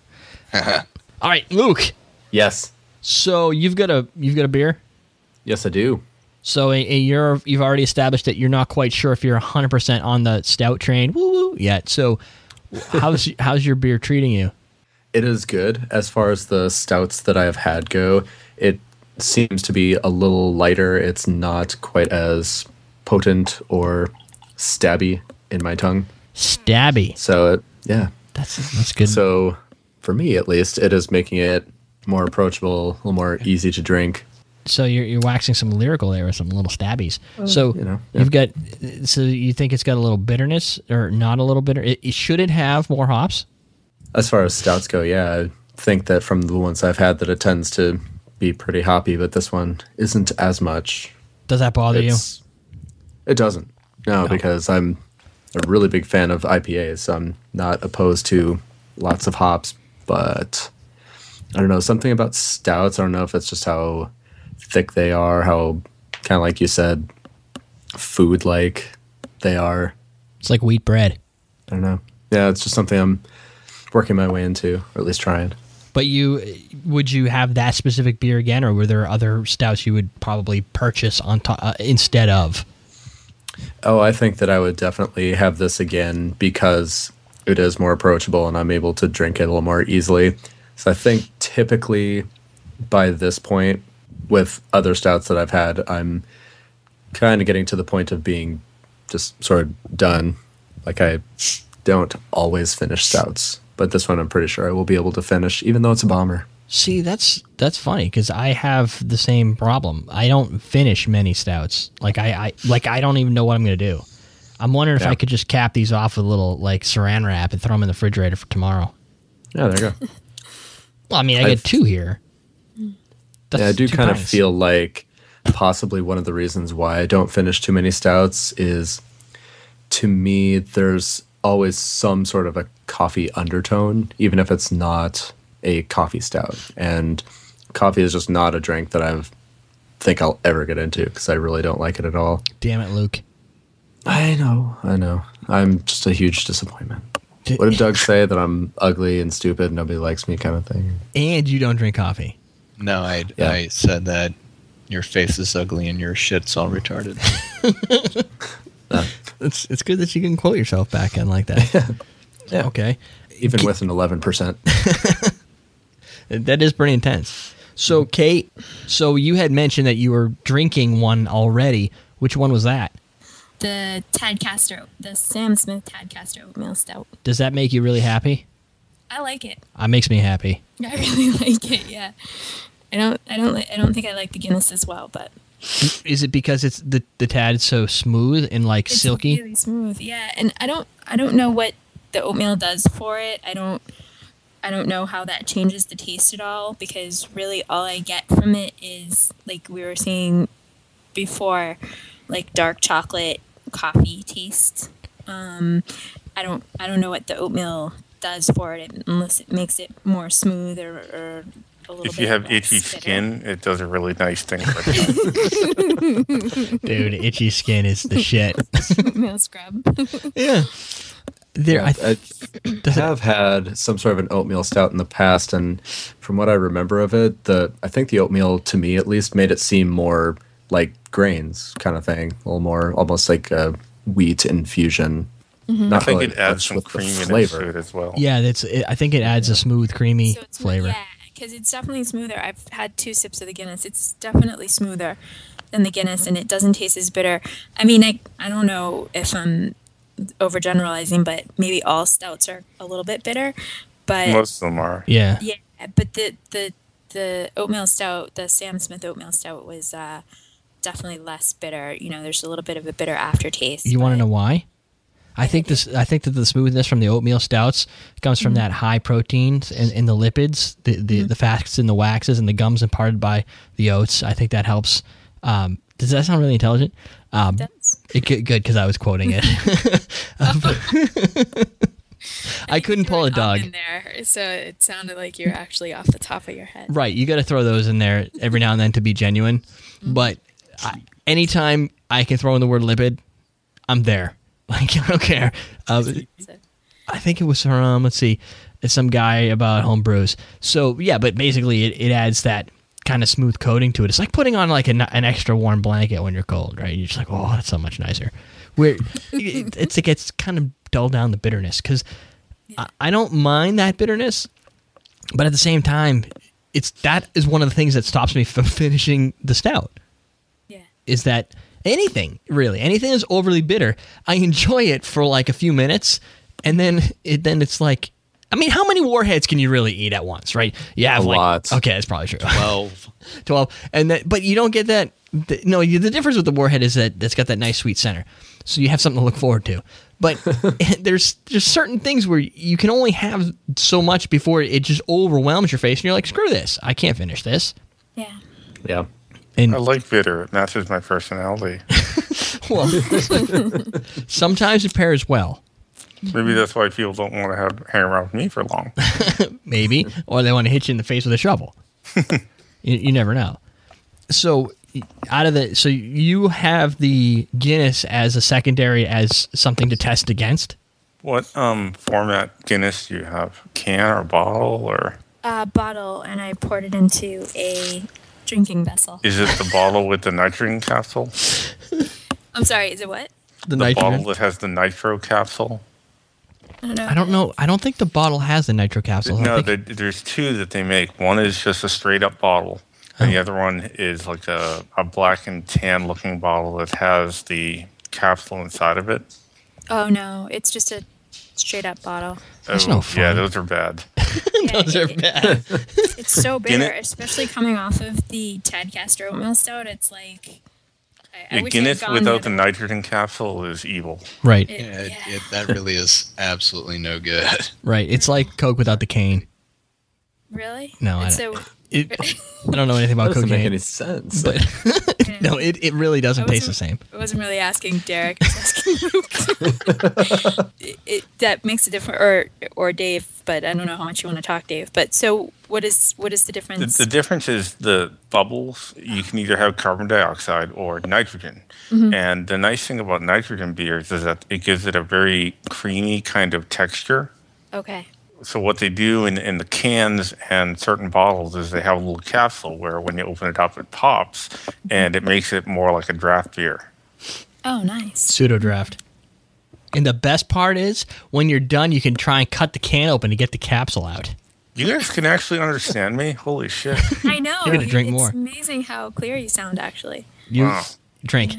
All right, Luke. Yes. So you've got a you've got a beer. Yes, I do. So a, a you're you've already established that you're not quite sure if you're one hundred percent on the stout train woo woo yet. So how's how's your beer treating you? It is good. As far as the stouts that I have had go, it seems to be a little lighter. It's not quite as potent or stabby in my tongue. Stabby. So, it, yeah. That's that's good. So, for me at least, it is making it more approachable, a little more easy to drink. So you're you're waxing some lyrical there with some little stabbies. So you know, yeah. you've got. So you think it's got a little bitterness or not a little bitter? It, it, should it have more hops? As far as stouts go, yeah, I think that from the ones I've had that it tends to be pretty hoppy, but this one isn't as much. Does that bother It's, it doesn't. No, No. because I'm a really big fan of I P As. So I'm not opposed to lots of hops, but I don't know, something about stouts. I don't know if it's just how thick they are, how kind of like you said, food-like they are. you? It's like wheat bread. I don't know. Yeah, it's just something I'm working my way into, or at least trying. But you would you have that specific beer again, or were there other stouts you would probably purchase on to, uh, instead of? Oh, I think that I would definitely have this again because it is more approachable and I'm able to drink it a little more easily. So I think typically by this point with other stouts that I've had, I'm kind of getting to the point of being just sort of done. Like I don't always finish stouts, but this one I'm pretty sure I will be able to finish, even though it's a bomber. See, that's that's funny because I have the same problem. I don't finish many stouts. Like I, I like I don't even know what I'm going to do. I'm wondering if Yeah. I could just cap these off with a little like saran wrap and throw them in the refrigerator for tomorrow. Yeah, there you go. Well, I mean, I I've- get two here. That's Yeah, I do two kind of pints. feel like possibly one of the reasons why I don't finish too many stouts is, to me, there's always some sort of a coffee undertone, even if it's not a coffee stout. And coffee is just not a drink that I think I'll ever get into because I really don't like it at all. Damn it, Luke. I know, I know. I'm just a huge disappointment. What did Doug say? That I'm ugly and stupid, nobody likes me kind of thing? And you don't drink coffee. No, I, Yeah. I said that your face is ugly and your shit's all retarded. It's it's good that you can quote yourself back in like that. Yeah. Okay. Even with an eleven percent. That is pretty intense. So, Kate, so you had mentioned that you were drinking one already. Which one was that? The Tadcaster, the Sam Smith Tadcaster Oatmeal Stout. Does that make you really happy? I like it. It makes me happy. I really like it. Yeah. I don't. I don't. li- I don't think I like the Guinness as well, but Is it because it's the the Tad so smooth and like it's silky? really smooth. Yeah, and I don't. I don't know what the oatmeal does for it. I don't. I don't know how that changes the taste at all because really all I get from it is like we were saying before, like dark chocolate coffee taste. Um, I don't. I don't know what the oatmeal does for it unless it makes it more smooth or, or a little If bit you have less itchy bitter. skin, it does a really nice thing for that. Dude, itchy skin is the shit. Oatmeal scrub. Yeah. There, I, I th- does it- have had some sort of an oatmeal stout in the past, and from what I remember of it, the I think the oatmeal, to me at least, made it seem more like grains kind of thing, a little more almost like a wheat infusion. Not I think really it adds much some with the creaminess flavor. to it as well. yeah, that's. It, I think it adds a smooth, creamy So it's flavor. Yeah, because it's definitely smoother. I've had two sips of the Guinness. It's definitely smoother than the Guinness, and it doesn't taste as bitter. I mean, I I don't know if I'm overgeneralizing, but maybe all stouts are a little bit bitter. But Most of them are. Yeah. yeah, but the the the oatmeal stout, the Sam Smith oatmeal stout, was uh, definitely less bitter. You know, there's a little bit of a bitter aftertaste. You want to but- know why? I think this. I think that the smoothness from the oatmeal stouts comes from Mm-hmm. that high proteins in, in the lipids, the the, the fats and the waxes and the gums imparted by the oats. I think that helps. Um, does that sound really intelligent? Um, That's- it, good, good because I was quoting it. I couldn't pull a dog. in there, so it sounded like you were actually off the top of your head. Right, you got to throw those in there every now and then to be genuine. But I, anytime I can throw in the word lipid, I'm there. Like I don't care. Uh, So- I think it was from let's see, it's some guy about home brews. So yeah, but basically it, it adds that kind of smooth coating to it. It's like putting on like an, an extra warm blanket when you're cold, right? You're just like, oh, that's so much nicer. Where it, it's it gets kind of dull down the bitterness because I, I don't mind that bitterness, but at the same time, it's that is one of the things that stops me from finishing the stout. Yeah. Is that anything really anything that's overly bitter, I enjoy it for like a few minutes, and then it then it's like, I mean, how many warheads can you really eat at once, right? Yeah, A like, lot. Okay, that's probably true. Twelve. twelve, and that, but you don't get that. The, no, you, the difference with the warhead is that it's got that nice sweet center, so you have something to look forward to. But there's there's certain things where you can only have so much before it just overwhelms your face, and you're like, screw this, I can't finish this. Yeah. Yeah. And I like bitter. It matches my personality. well, sometimes it pairs well. Maybe that's why people don't want to have hang around with me for long. Maybe, or they want to hit you in the face with a shovel. you, you never know. So, out of the, so you have the Guinness as a secondary, as something to test against. What um format Guinness do you have? Can or bottle, or A bottle, and I poured it into a drinking vessel. is it the bottle with the nitrogen capsule? I'm sorry, is it what? The, The nitrogen. bottle that has the nitro capsule? I don't know. I don't know. I don't think the bottle has the nitro capsule. I No, think- there, there's two that they make. One is just a straight up bottle, and Oh. the other one is like a, a black and tan looking bottle that has the capsule inside of it. Oh no, it's just a straight up bottle. That's Oh, no fun. Yeah, those are bad. Those are bad. It's so bitter, Guinness- especially coming off of the Tadcaster oatmeal stout. It's like I, I Yeah, wish Guinness I had gone without the other- nitrogen capsule is evil. Right, It- Yeah, it, yeah. it, that really is absolutely no good. right. It's like Coke without the cane. Really? No, I It's don't- so It, I don't know anything That about doesn't make cocaine, any sense. but no, it, it really doesn't I taste the wasn't- same. I wasn't really asking Derek. I was asking Luke. it, it, that makes a difference, or or Dave, but I don't know how much you want to talk, Dave. But so, what is what is the The, difference? the difference is the bubbles. You can either have carbon dioxide or nitrogen. Mm-hmm. And the nice thing about nitrogen beers is that it gives it a very creamy kind of texture. Okay. So what they do in, in the cans and certain bottles is they have a little capsule where when you open it up, it pops, and it makes it more like a draft beer. Oh, nice. Pseudo draft. And the best part is when you're done, you can try and cut the can open to get the capsule out. You guys can actually understand me? Holy shit. I know. You're gonna drink it's more. amazing how clear you sound, actually. You Wow. drink.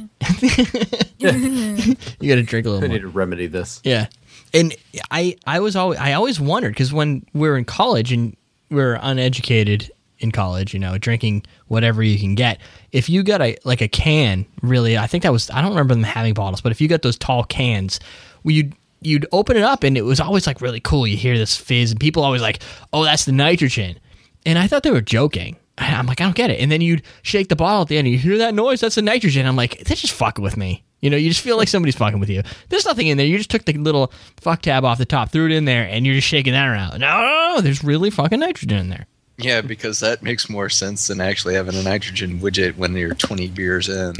You got to drink a I little need more. to remedy this. Yeah, and I I was always I always wondered because when we were in college and we were uneducated in college, you know, drinking whatever you can get. If you got a like a can, really, I think that was I don't remember them having bottles, but if you got those tall cans, well, you'd you'd open it up and it was always like really cool. You hear this fizz, and people always like, "Oh, that's the nitrogen," and I thought they were joking. I- I'm like, I don't get it. And then you'd shake the bottle at the end, and you hear that noise. That's the nitrogen. I'm like, they're just fucking with me. You know, you just feel like somebody's fucking with you. There's nothing in there. You just took the little fuck tab off the top, threw it in there, and you're just shaking that around. No, no, no, there's really fucking nitrogen in there. Yeah, because that makes more sense than actually having a nitrogen widget when you're twenty beers in.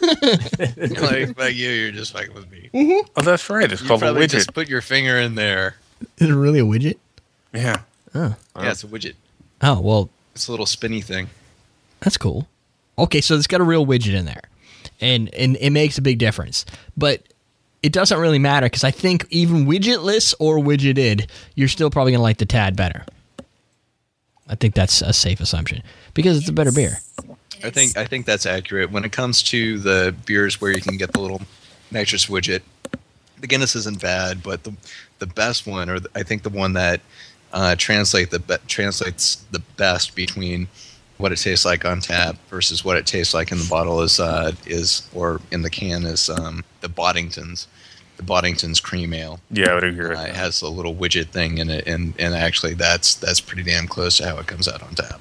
like, like you, you're just fucking with me. Oh, that's right. It's You called a probably widget. just put your finger in there. Is it really a widget? Yeah. Oh, Yeah, it's a widget. oh, well, It's a little spinny thing. that's cool. Okay, so it's got a real widget in there, and and it makes a big difference. But it doesn't really matter because I think even widgetless or widgeted, you're still probably gonna like the Tad better. I think that's a safe assumption because it's a better beer. I think I think that's accurate. When it comes to the beers where you can get the little nitrous widget, the Guinness isn't bad, but the the best one, or the, I think the one that uh, translate the be- translates the best between what it tastes like on tap versus what it tastes like in the bottle is uh, is or in the can is um, the Boddingtons. The Boddington's cream ale. Yeah, I would agree with Uh, it that. has a little widget thing in it, and, and actually that's that's pretty damn close to how it comes out on tap.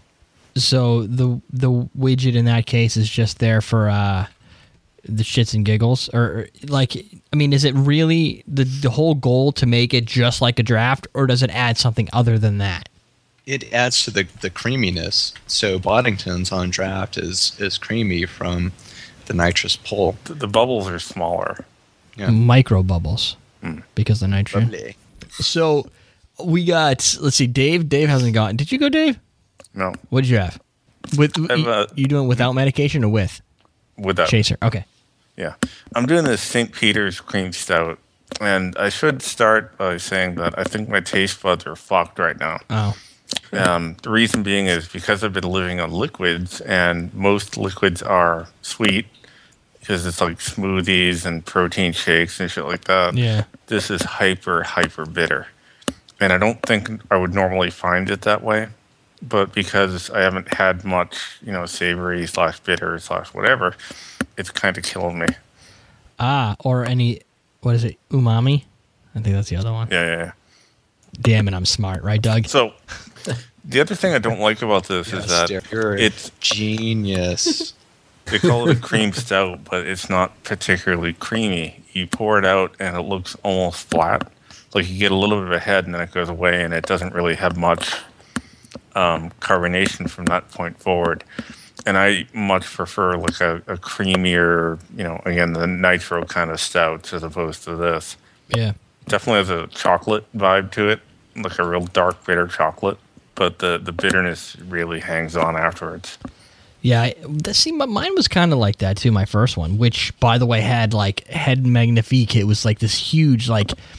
So the the widget in that case is just there for uh, the shits and giggles, or or, like, I mean, is it really the the whole goal to make it just like a draft, or does it add something other than that? It adds to the, the creaminess. So Boddington's on draft is is creamy from the nitrous pull. The, the bubbles are smaller. Yeah. Micro bubbles because the nitrogen. Lovely. So we got, let's see, Dave. Dave hasn't gotten. Did you go, Dave? No, What did you have? With I have you, a- you doing without medication or with without. chaser? Okay. Yeah. I'm doing this Saint Peter's cream stout. And I should start by saying that I think my taste buds are fucked right now. Oh, Um, the reason being is because I've been living on liquids, and most liquids are sweet because it's like smoothies and protein shakes and shit like that. yeah. This is hyper, hyper bitter. And I don't think I would normally find it that way. But because I haven't had much, you know, savory slash bitter slash whatever, it's kind of killing me. Ah, or any, what is it? Umami? I think that's the other one. Yeah, yeah, yeah. Damn it, I'm smart, right, Doug? So the other thing I don't like about this Yes, is that Derek, you're a it's genius. they call it a cream stout, but it's not particularly creamy. You pour it out and it looks almost flat. Like you get a little bit of a head and then it goes away, and it doesn't really have much um, carbonation from that point forward. And I much prefer like a, a creamier, you know, again, the nitro kind of stout as opposed to this. Yeah. Definitely has a chocolate vibe to it, like a real dark, bitter chocolate. But the, the bitterness really hangs on afterwards. Yeah, I, that, see, but mine was kind of like that too. My first one, which by the way had like head magnifique. It was like this huge, like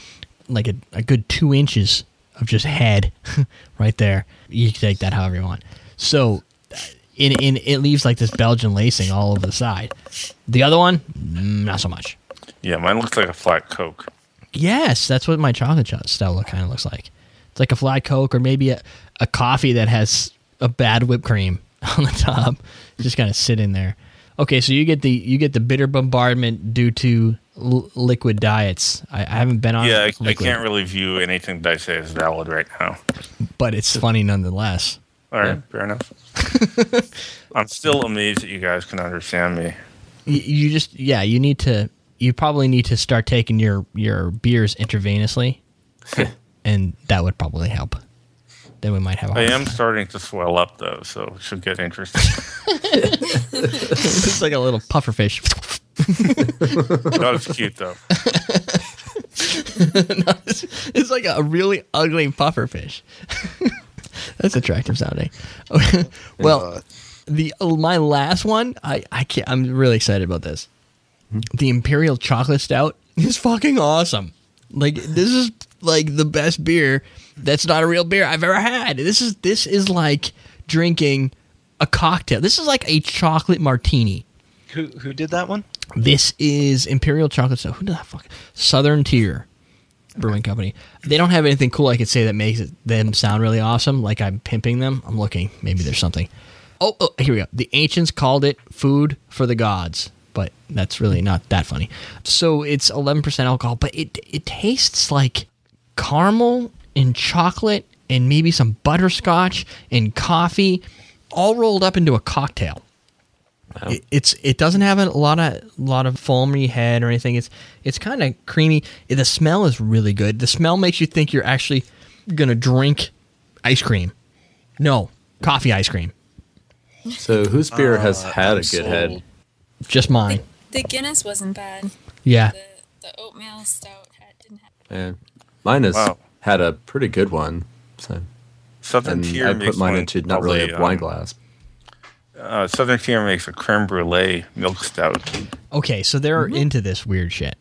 like a, a good two inches of just head right there. You can take that however you want. So in, in, it leaves like this Belgian lacing all over the side. The other one, mm, not so much. Yeah, mine looks like a flat Coke. Yes, that's what my chocolate ch- stout look kind of looks like. It's like a flat Coke or maybe a, a coffee that has a bad whipped cream on the top. Just kind of sit in there. Okay, so you get the you get the bitter bombardment due to l- liquid diets. I, I haven't been on. Yeah, I, I liquid, can't really view anything that I say is valid right now. but it's funny nonetheless. All right, fair enough. I'm still amazed that you guys can understand me. You, you just yeah, you need to. You probably need to start taking your your beers intravenously, and that would probably help. Then we might have. A I am starting to swell up though, so it should get interesting. It's like a little puffer fish. That was cute though. No, it's, it's like a really ugly puffer fish. That's attractive sounding. Well, the oh, my last one, I I can't. I'm really excited about this. The Imperial Chocolate Stout is fucking awesome. Like this is like the best beer. That's not a real beer I've ever had. This is this is like drinking a cocktail. This is like a chocolate martini. Who who did that one? This is Imperial Chocolate Stout. Who did that fuck? Southern Tier Brewing Company. They don't have anything cool I could say that makes it, them sound really awesome. Like I'm pimping them. I'm looking. Maybe there's something. Oh, oh, here we go. The ancients called it food for the gods, but that's really not that funny. So it's eleven percent alcohol, but it it tastes like caramel and chocolate and maybe some butterscotch and coffee all rolled up into a cocktail. Wow. It, it's it doesn't have a lot of lot of foamy head or anything. It's it's kind of creamy. The smell is really good. The smell makes you think you're actually gonna drink ice cream. No, coffee ice cream. So whose beer has Uh, had I'm a good sold. head? Just mine. The Guinness wasn't bad. Yeah. The, the oatmeal stout had, didn't have. Yeah. Mine has Wow. had a pretty good one. So, Southern and Tier I makes put mine one into not really probably, a wine um, glass. Uh, Southern Tier makes a creme brulee milk stout. Okay, so they're into this weird shit.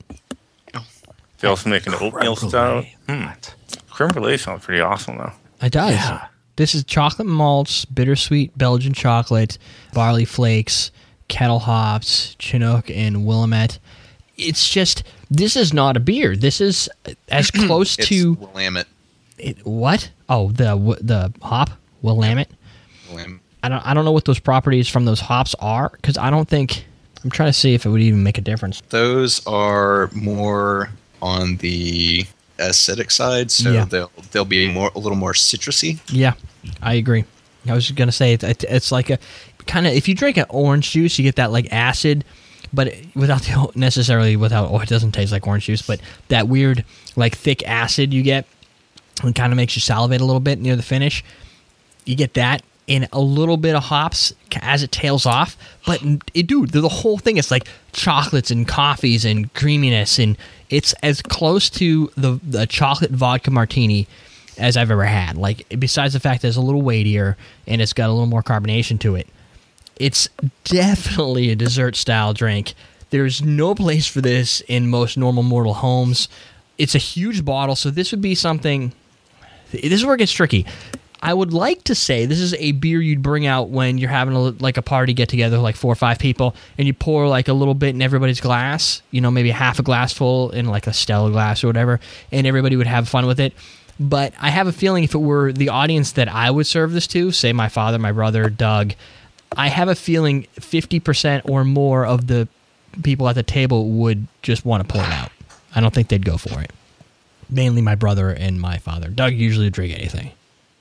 They also make an oatmeal stout. Hmm. What? Creme brulee sounds pretty awesome though. It does. Yeah. This is chocolate malts, bittersweet Belgian chocolate, barley flakes, kettle hops, Chinook, and Willamette. It's just, this is not a beer. This is as close It's to Willamette. it, what? Oh, the the hop Willamette. Willamette. I don't I don't know what those properties from those hops are because I don't think I'm trying to see if it would even make a difference. Those are more on the acidic side, so Yeah. they'll they'll be more a little more citrusy. Yeah, I agree. I was gonna say it, it, it's like a kind of if you drink an orange juice, you get that like acid, but it- without the necessarily without. Oh, it doesn't taste like orange juice, but that weird like thick acid you get, it kind of makes you salivate a little bit near the finish. You get that in a little bit of hops as it tails off, but it, dude, the, the whole thing is like chocolates and coffees and creaminess, and it's as close to the the chocolate vodka martini as I've ever had. Like, besides the fact that it's a little weightier and it's got a little more carbonation to it, it's definitely a dessert style drink. There's no place for this in most normal mortal homes. It's a huge bottle, so this would be something. This is where it gets tricky. I would like to say this is a beer you'd bring out when you're having a, like a party get together, like four or five people, and you pour like a little bit in everybody's glass, you know, maybe half a glass full in like a Stella glass or whatever, and everybody would have fun with it. But I have a feeling if it were the audience that I would serve this to, say my father, my brother, Doug, I have a feeling fifty percent or more of the people at the table would just want to pour it out. I don't think they'd go for it. Mainly my brother and my father. Doug usually would drink anything.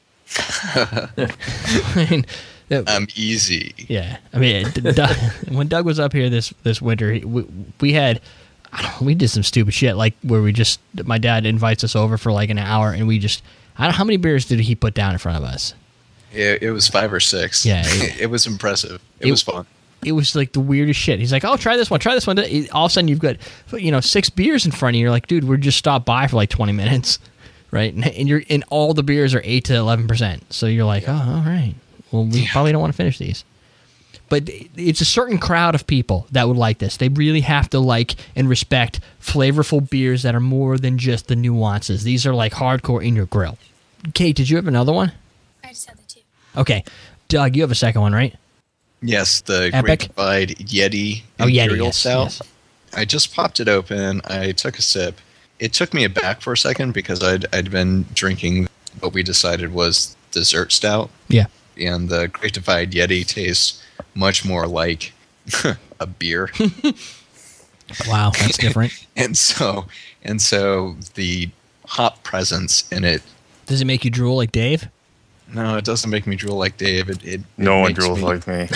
I mean, that- I'm easy. yeah, I mean, D- Doug, when Doug was up here this this winter, he, we, we had, I don't know, we did some stupid shit like where we just, my dad invites us over for like an hour, and we just, I don't, how many beers did he put down in front of us? It, it was five or six. Yeah, it, it- was impressive. It, it- was fun. It was like the weirdest shit. He's like, "Oh, try this one, try this one." All of a sudden, you've got, you know, six beers in front of you. You're like, "Dude, we're just stopped by for like twenty minutes." Right, and, and you're and all the beers are eight to eleven percent. So you're like, oh, all right. Well, we Yeah. probably don't want to finish these. But it's a certain crowd of people that would like this. They really have to like and respect flavorful beers that are more than just the nuances. These are like hardcore in your grill. Kate, did you have another one? I just had the two. Okay. Doug, you have a second one, right? Yes, the Epic? Great Divide Yeti Oh, Yeti, Imperial yes, Stout. yes. I just popped it open. I took a sip. It took me aback for a second because I'd I'd been drinking what we decided was dessert stout, Yeah. and the Great Divide Yeti tastes much more like a beer. Wow, that's different. and so and so the hop presence in it. Does it make you drool like Dave? No, it doesn't make me drool like Dave. It, it, No it one makes drools me- like me.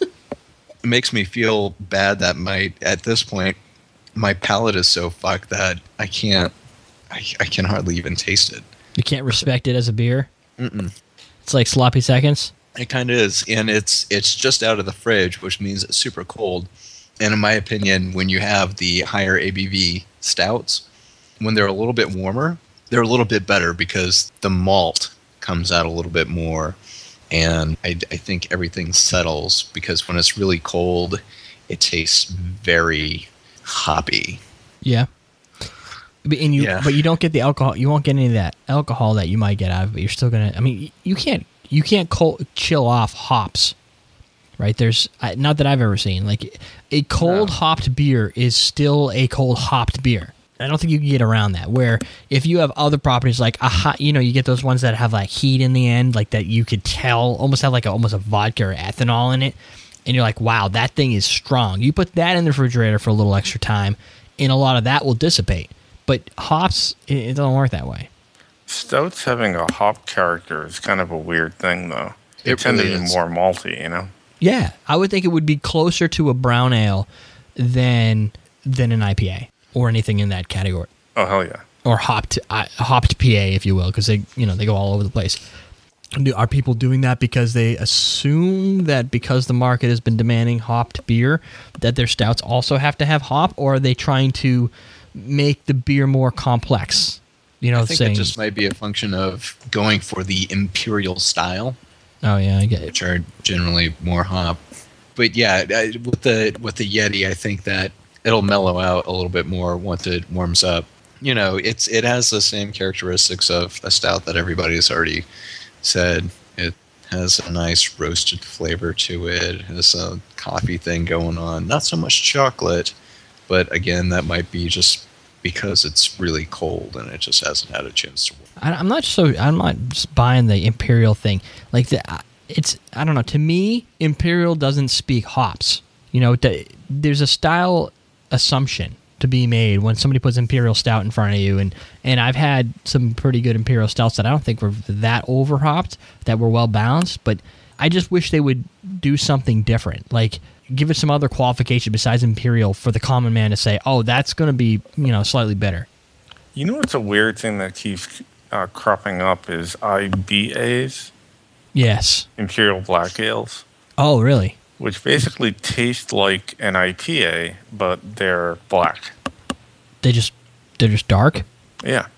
It makes me feel bad that my at this point my palate is so fucked that I can't I, I can hardly even taste it. You can't respect it as a beer? Mm-mm. It's like sloppy seconds? It kind of is, and it's it's just out of the fridge, which means it's super cold. And in my opinion, when you have the higher A B V stouts, when they're a little bit warmer, they're a little bit better because the malt comes out a little bit more, and I, I think everything settles because when it's really cold, it tastes very hoppy. Yeah. But, and you, Yeah. but you don't get the alcohol. You won't get any of that alcohol that you might get out of it. But you're still gonna. I mean, you can't. You can't cold, chill off hops, right? There's I- not that I've ever seen. Like a cold No. hopped beer is still a cold hopped beer. I don't think you can get around that. Where if you have other properties like a hot, you know, you get those ones that have like heat in the end, like that you could tell almost have like a, almost a vodka or ethanol in it, and you're like, wow, that thing is strong. You put that in the refrigerator for a little extra time, and a lot of that will dissipate. But hops, it, it doesn't work that way. Stouts having a hop character is kind of a weird thing, though. They It tend really to be is. more malty, you know? Yeah, I would think it would be closer to a brown ale than than an I P A or anything in that category, Oh, hell yeah. or hopped uh, hopped P A, if you will, because they you know they go all over the place. Do, are people doing that because they assume that because the market has been demanding hopped beer that their stouts also have to have hop, or are they trying to make the beer more complex? You know, I think saying, it just might be a function of going for the imperial style, oh yeah, I get it. which are generally more hop. But yeah, I- with the with the Yeti, I think that it'll mellow out a little bit more once it warms up. You know, it's it has the same characteristics of a stout that everybody's already said. It has a nice roasted flavor to it. It has a coffee thing going on. Not so much chocolate, but again, that might be just because it's really cold and it just hasn't had a chance to warm. I, I'm not so. I'm not just buying the imperial thing. Like the, it's. I don't know. To me, imperial doesn't speak hops. You know, th- there's a style assumption to be made when somebody puts imperial stout in front of you, and and I've had some pretty good imperial stouts that I don't think were that over hopped, that were well balanced. But I just wish they would do something different. Like give it some other qualification besides imperial for the common man to say, oh, that's going to be you know slightly better. You know what's a weird thing that keeps uh, cropping up is I B As, Yes. Imperial Black Ales, Oh, really? which basically taste like an I P A, but they're black. They just they're just dark. Yeah.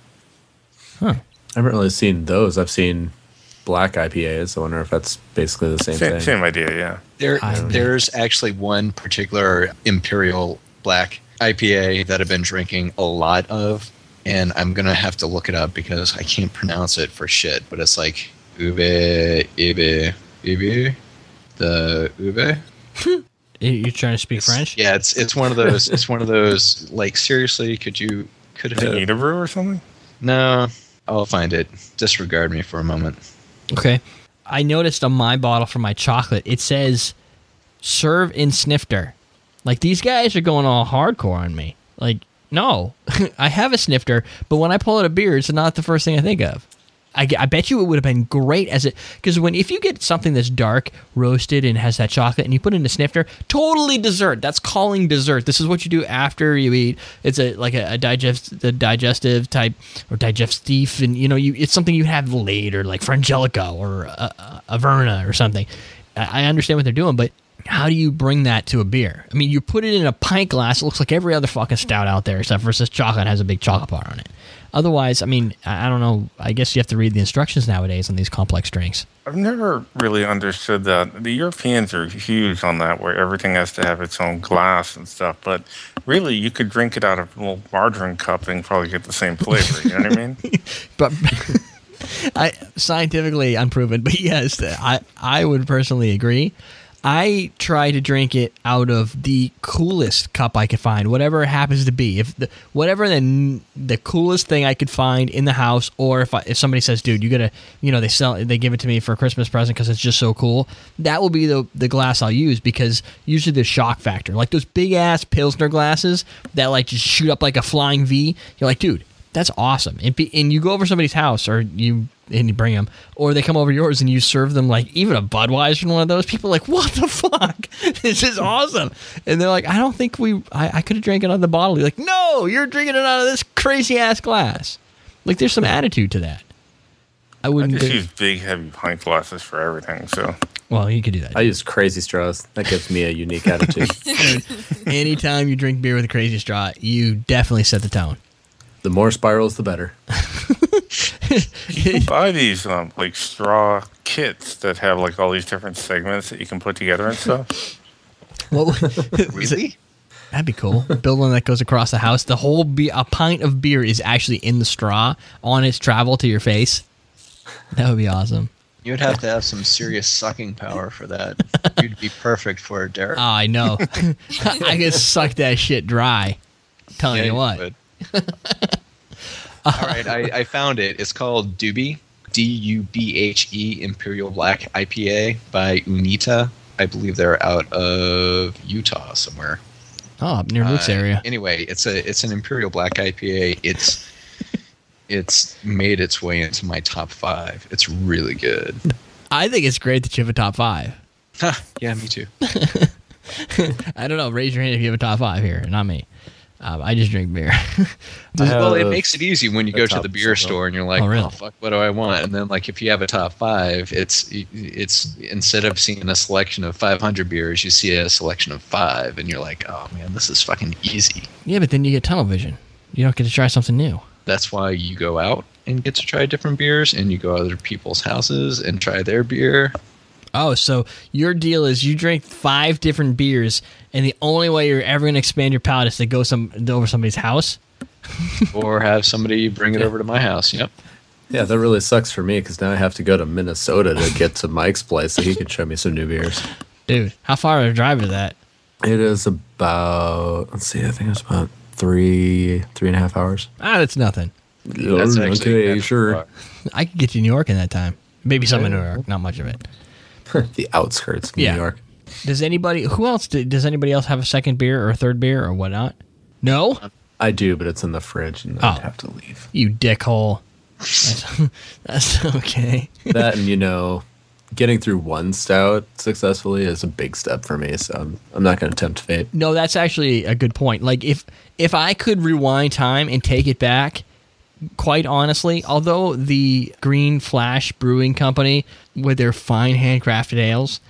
I haven't really seen those. I've seen black I P As. I wonder if that's basically the same, Same, thing. same idea, yeah. There, I don't know. there's actually one particular imperial black I P A that I've been drinking a lot of, and I'm gonna have to look it up because I can't pronounce it for shit. But it's like ube, ibe, ibe, the ube. You- You're trying to speak French? Yeah, it's it's one of those. It's one of those. Like seriously, could you could Is it have? Niederbrew or something? No, I'll find it. Disregard me for a moment. Okay. I noticed on my bottle for my chocolate, it says serve in snifter. Like these guys are going all hardcore on me. Like, no, I have a snifter, but when I pull out a beer, it's not the first thing I think of. I, I bet you it would have been great as it, because when if you get something that's dark, roasted, and has that chocolate, and you put it in a snifter, totally dessert. That's calling dessert. This is what you do after you eat. It's a like a, a digest, a digestive type or digestif, and you know, you it's something you have later, like Frangelico or uh, uh, Averna or something. I, I understand what they're doing, but how do you bring that to a beer? I mean, you put it in a pint glass. It looks like every other fucking stout out there, except for this chocolate has a big chocolate bar on it. Otherwise, I mean, I I don't know. I guess you have to read the instructions nowadays on these complex drinks. I've never really understood that. The Europeans are huge on that, where everything has to have its own glass and stuff. But really, you could drink it out of a little margarine cup and probably get the same flavor. You know what I mean? But I scientifically unproven, but yes, I I would personally agree. I try to drink it out of the coolest cup I could find, whatever it happens to be. If the, whatever the the coolest thing I could find in the house, or if I, if somebody says, "Dude, you gotta," you know, they sell they give it to me for a Christmas present because it's just so cool. That will be the the glass I'll use, because usually the shock factor, like those big ass Pilsner glasses that like just shoot up like a flying V. You're like, dude, that's awesome. And be, and you go over somebody's house, or you. And you bring them, or they come over yours and you serve them like even a Budweiser in one of those. People are like, what the fuck? This is awesome. And they're like, I don't think we, I, I could have drank it out of the bottle. You're like, no, you're drinking it out of this crazy ass glass. Like, there's some attitude to that. I I wouldn't. just do- use big, heavy pint glasses for everything. So well, you could do that. I use crazy straws. That gives me a unique attitude. Anytime you drink beer with a crazy straw, you definitely set the tone. The more spirals, the better. you can buy these um, like straw kits that have like all these different segments that you can put together and stuff. What? Really? That'd be cool. Build one that goes across the house. The whole be- a pint of beer is actually in the straw on its travel to your face. That would be awesome. You would have to have some serious sucking power for that. You'd be perfect for it, Derek. Oh, I know. I could suck that shit dry. I'm telling Yeah, you what. would. All right, I, I found it. It's called Doobie, D U B H E Imperial Black I P A by Unita. I believe they're out of Utah somewhere. Oh, up near Luke's Uh, area. Anyway, it's a it's an Imperial Black I P A. It's it's made its way into my top five. It's really good. I think it's great that you have a top five. Huh, yeah, me too. I don't know. Raise your hand if you have a top five here, not me. Um, I just drink beer. Well, it have makes it easy when you a go to top the beer several. store and you're like, Oh, oh, really? fuck, what do I want? And then, like, if you have a top five, it's it's instead of seeing a selection of five hundred beers, you see a selection of five, and you're like, oh man, this is fucking easy. Yeah, but then you get tunnel vision. You don't get to try something new. That's why you go out and get to try different beers, and you go to other people's houses and try their beer. Oh, so your deal is you drink five different beers, and the only way you're ever going to expand your palate is to go some over somebody's house? Or have somebody bring it over to my house. Yep. Yeah, that really sucks for me because now I have to go to Minnesota to get to Mike's place so he can show me some new beers. Dude, how far of a drive is that? It is about, let's see, I think it's about three, three and a half hours. Ah, that's nothing. That's actually okay, that's sure. far. I could get to New York in that time. Maybe some in New York, not much of it. The outskirts of Yeah. New York. Does anybody, who else, does anybody else have a second beer or a third beer or whatnot? No? I do, but it's in the fridge and Oh. I'd have to leave. You dickhole. That's, that's okay. That and, you know, getting through one stout successfully is a big step for me, so I'm, I'm not going to tempt fate. No, that's actually a good point. Like, if if I could rewind time and take it back, quite honestly, although the Green Flash Brewing Company with their fine handcrafted ales,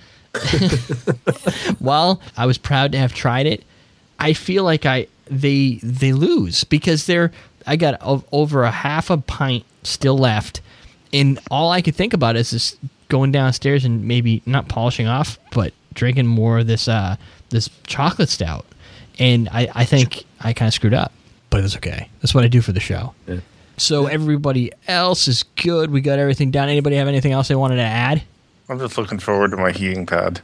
while I was proud to have tried it, I feel like I they they lose because they're I got o- over a half a pint still left, and all I could think about is just going downstairs and maybe not polishing off, but drinking more of this uh, this chocolate stout. And I, I think I kind of screwed up, but it's okay. That's what I do for the show. Yeah. So everybody else is good. We got everything done. Anybody have anything else they wanted to add? I'm just looking forward to my heating pad.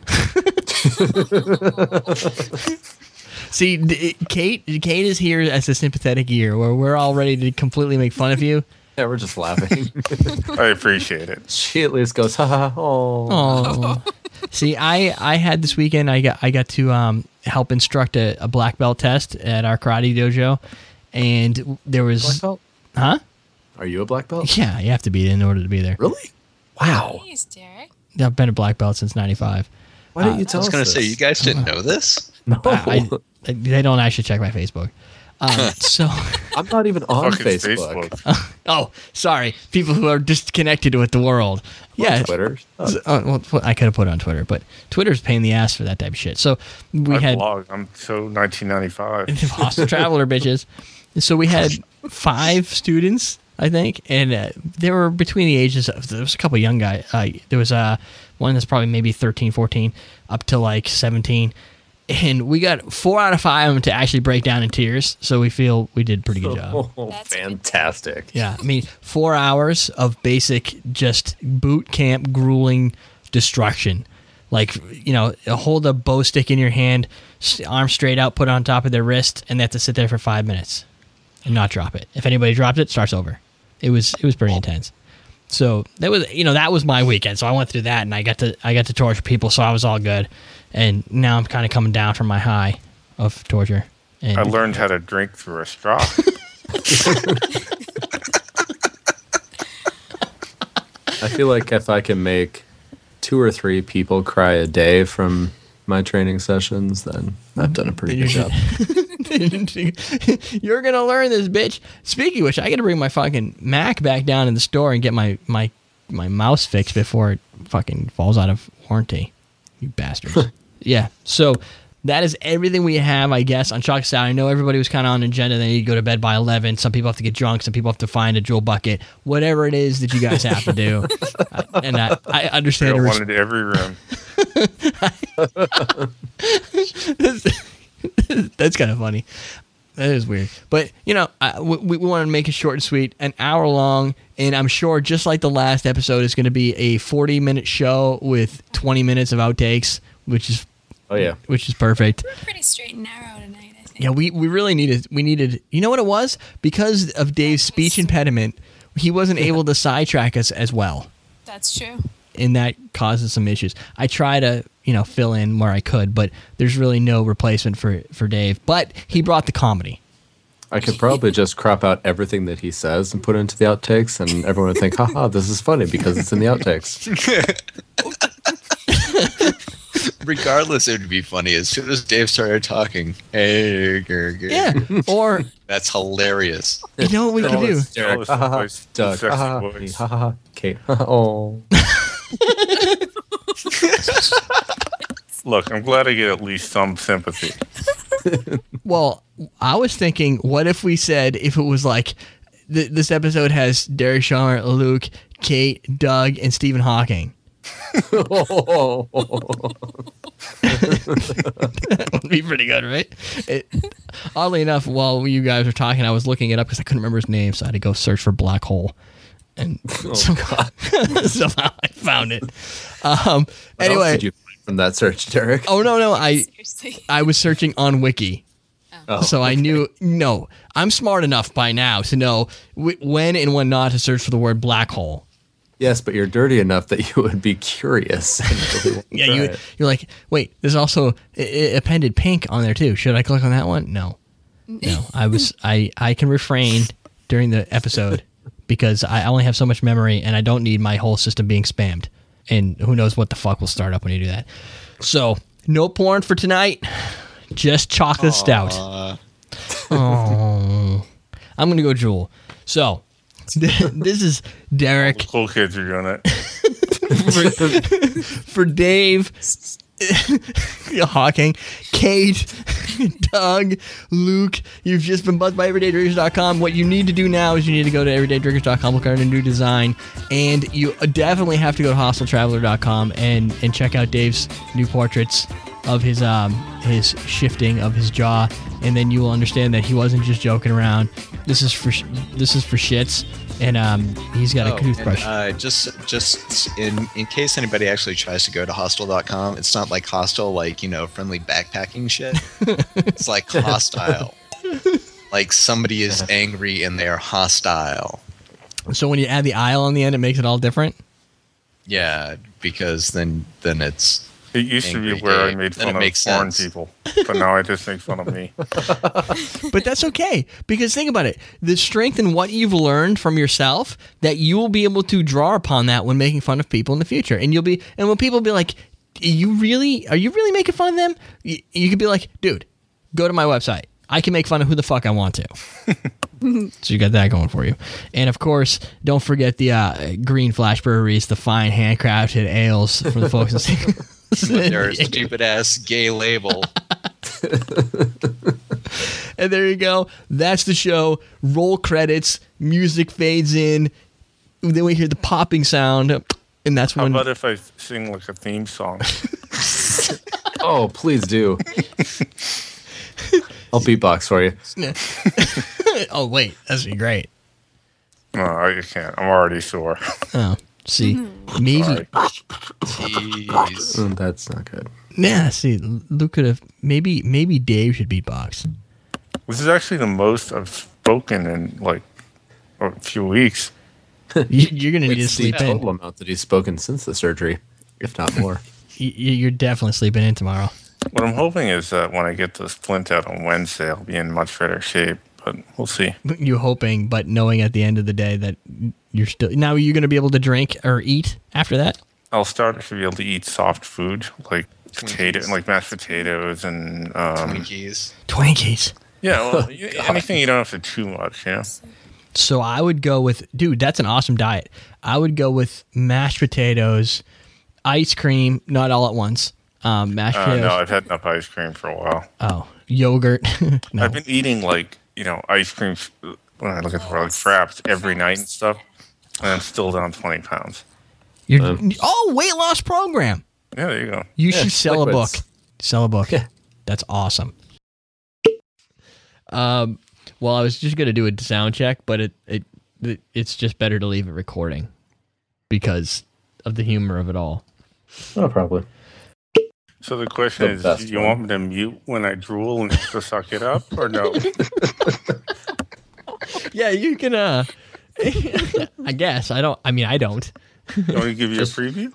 See, d- Kate, Kate is here as a sympathetic ear, where we're all ready to completely make fun of you. Yeah, we're just laughing. I appreciate it. She at least goes, ha ha, oh. Oh, see, I, I had this weekend. I got I got to um, help instruct a, a black belt test at our karate dojo, and there Black was, belt? huh? Are you a black belt? Yeah, you have to be in order to be there. Really? Wow. Jeez, Derek. I've been a black belt since ninety-five. Why didn't Uh, you I tell was us going to say, this? you guys didn't know this? No. I, I, they don't actually check my Facebook. Um, so, I'm not even on Fucking Facebook. Facebook. oh, sorry, people who are disconnected with the world. Yeah, Twitter. Oh, So- oh, well, I could have put it on Twitter, but Twitter's a pain in the ass for that type of shit. So we I had blog. I'm so nineteen ninety-five. Hostile Traveler bitches. So we had five students, I think, and uh, they were between the ages of, there was a couple of young guys. Uh, there was uh, one that's probably maybe thirteen, fourteen, up to like seventeen. And we got four out of five of them to actually break down in tears, so we feel we did a pretty good job. Oh, That's fantastic. Yeah, I mean, four hours of basic just boot camp grueling destruction. Like, you know, hold a bow stick in your hand, arm straight out, put it on top of their wrist, and they have to sit there for five minutes and not drop it. If anybody dropped it, starts over. It was it was pretty intense. So that was, you know, that was my weekend. So I went through that, and I got to I got to torture people, so I was all good. And now I'm kind of coming down from my high of torture. And I learned how to drink through a straw. I feel like if I can make two or three people cry a day from my training sessions, then I've done a pretty good job. You're going to learn this, bitch. Speaking of which, I got to bring my fucking Mac back down in the store and get my, my, my mouse fixed before it fucking falls out of warranty. You bastards. Yeah, so that is everything we have, I guess, on Chocolate Stout. I know everybody was kind of on an agenda. They need to go to bed by eleven. Some people have to get drunk. Some people have to find a jewel bucket. Whatever it is that you guys have to do. uh, and I, I understand. One res- into every room. That's kind of funny. That is weird. But, you know, I, we, we want to make it short and sweet, an hour long, and I'm sure just like the last episode, it's going to be a forty-minute show with twenty minutes of outtakes, which is Oh, yeah. which is perfect. We're pretty straight and narrow tonight, I think. Yeah, we, we really needed, we needed, you know what it was? Because of Dave's speech impediment, he wasn't able to sidetrack us as well. That's true. And that causes some issues. I try to, you know, fill in where I could, but there's really no replacement for, for Dave. But he brought the comedy. I could probably just crop out everything that he says and put it into the outtakes, and everyone would think, haha, this is funny because it's in the outtakes. Regardless, it would be funny as soon as Dave started talking. Hey, grr, grr. Yeah. Or, That's hilarious. you know what we can do? Derek, Jealous of haha, voice, Doug, sexy haha, voice. me, haha, Kate, oh. Look, I'm glad I get at least some sympathy. Well, I was thinking, what if we said, if it was like, th- this episode has Derek Sharmer, Luke, Kate, Doug, and Stephen Hawking. That would be pretty good, right? It, oddly enough, while you guys were talking, I was looking it up because I couldn't remember his name, so I had to go search for Black Hole. And somehow, somehow I found it. Um, What else anyway, did you find from that search, Derek? oh no, no, I Seriously. I was searching on Wiki. Oh. So I knew, no, I'm smart enough by now to know w- when and when not to search for the word black hole. Yes, but you're dirty enough that you would be curious. and really want to Yeah, try you, it. you're like, wait, there's also i- i- appended pink on there too. Should I click on that one? No. No, I was, I, I can refrain during the episode because I only have so much memory and I don't need my whole system being spammed. And who knows what the fuck will start up when you do that. So, no porn for tonight. Just chocolate stout. Uh, Oh, I'm gonna go Jewel. So this is Derek The cool kids are doing it. for Dave, Hawking, Kate, Doug, Luke. You've just been buzzed by everyday drinkers dot com. What you need to do now is you need to go to everyday drinkers dot com, look at our new design, and you definitely have to go to hostile traveler dot com and and check out Dave's new portraits of his um his shifting of his jaw, and then you will understand that he wasn't just joking around. This is for sh- this is for shits, and um he's got oh, a toothbrush. and, uh, just just in in case anybody actually tries to go to hostile dot com, it's not like hostile, like, you know, friendly backpacking shit. It's like hostile. Like somebody is angry and they're hostile. So when you add the aisle on the end, it makes it all different. Yeah, because then then it's It used to be Angry where I Dave. made Then fun it of makes foreign sense. people, but now I just make fun of me. But that's okay, because think about it. The strength in what you've learned from yourself, that you will be able to draw upon that when making fun of people in the future. And you'll be, and when people be like, you really, are you really making fun of them? You, you could be like, dude, go to my website. I can make fun of who the fuck I want to. So you got that going for you. And of course, don't forget the uh, Green Flash Breweries, the fine handcrafted ales for the folks in their stupid ass gay label. And And there you go. That's the show. Roll credits. Music fades in. Then we hear the popping sound. And that's How when... about if I sing like a theme song? Oh, please do. I'll beatbox for you. Oh, wait. That's great. No, I can't. I'm already sore. Oh, see. Maybe... Sorry. Jeez. Mm, that's not good. Yeah, see, Luke could have... Maybe, maybe Dave should beatbox. This is actually the most I've spoken in like a few weeks. You, you're going to need to It's the sleep in. total amount that he's spoken since the surgery, if not more. You- You're definitely sleeping in tomorrow. What I'm hoping is that when I get the splint out on Wednesday, I'll be in much better shape. But we'll see. You're hoping, but knowing at the end of the day that you're still... Now, you're going to be able to drink or eat after that? I'll start to be able to eat soft food like potato, like mashed potatoes and um, Twinkies. Twinkies. yeah, well, you- anything you don't have to chew much. You know, So I would go with... Dude, that's an awesome diet. I would go with mashed potatoes, ice cream, not all at once. Um, mashed uh, potatoes. no, I've had enough ice cream for a while. Oh, yogurt. No. I've been eating like you know ice cream when I look at the like fraps every night and stuff, and I'm still down twenty pounds. You're, Um, oh, weight loss program. Yeah, there you go. You Yeah, should sell liquids. a book. Sell a book. Yeah. That's awesome. Um, well, I was just gonna do a sound check, but it, it it it's just better to leave it recording because of the humor of it all. Oh, probably. So the question The is, best do you one. want me to mute when I drool and have to suck it up, or no? Yeah, you can. Uh, I guess I don't. I mean, I don't. You want me to give you Just- a preview?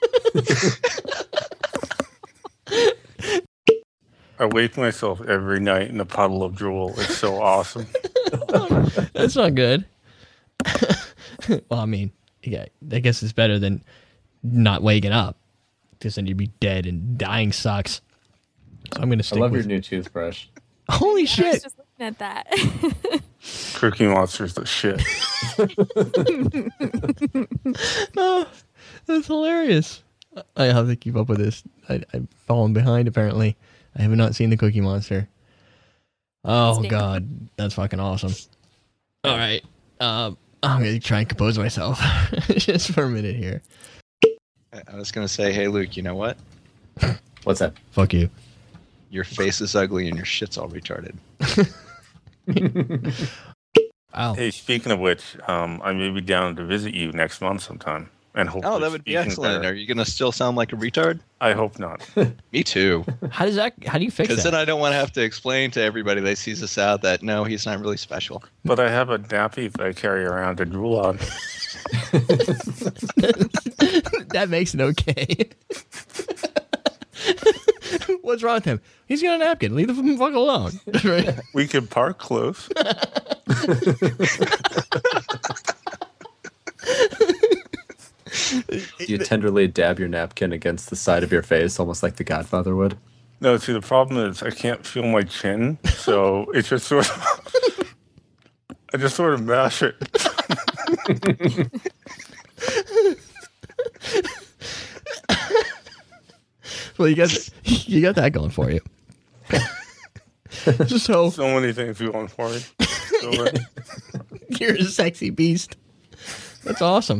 I wake myself every night in a puddle of drool. It's so awesome. That's not good. Well, I mean, yeah, I guess it's better than not waking up because then you'd be dead and dying sucks. So I'm gonna I stick love with. your new toothbrush. Holy I was shit! just looking at that. Cookie Monster's the shit. Oh, that's hilarious. I have to keep up with this. I, I'm falling behind. Apparently, I have not seen the Cookie Monster. Oh Stay. god, that's fucking awesome. All right, um, I'm gonna try and compose myself just for a minute here. I I was gonna say, hey Luke, you know what? What's that? Fuck you. Your face is ugly and your shit's all retarded. Wow. Hey, speaking of which, um, I may be down to visit you next month sometime, and hopefully, Oh, that would be speaking excellent. better. Are you gonna still sound like a retard? I hope not. Me too. How does that? How do you fix Because that? then I don't want to have to explain to everybody that sees us out that no, he's not really special. But I have a nappy that I carry around to drool on. That makes it okay. What's wrong with him? He's got a napkin. Leave the fuck alone. Right? We could park close. You tenderly dab your napkin against the side of your face, almost like the Godfather would. No, see, the problem is I can't feel my chin, so it's just sort of. I just sort of mash it. Well, you got you got that going for you. So So many things going for me. So many. you're a sexy beast. That's awesome.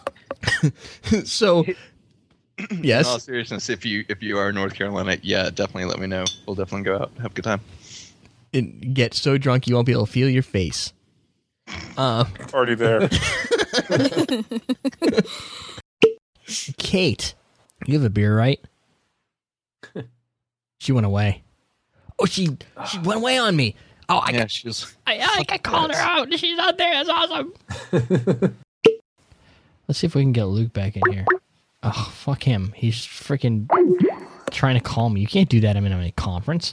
So, In all yes, seriousness, if you if you are in North Carolina, yeah, definitely let me know. We'll definitely go out, have a good time. and get so drunk you won't be able to feel your face. Uh, Already there. Kate, you have a beer, right? She went away. Oh, she she went away on me. Oh, I Yeah, she was. I, I, I called her out. She's not there. That's awesome. Let's see if we can get Luke back in here. Oh, fuck him. He's freaking trying to call me. You can't do that. I'm in a conference.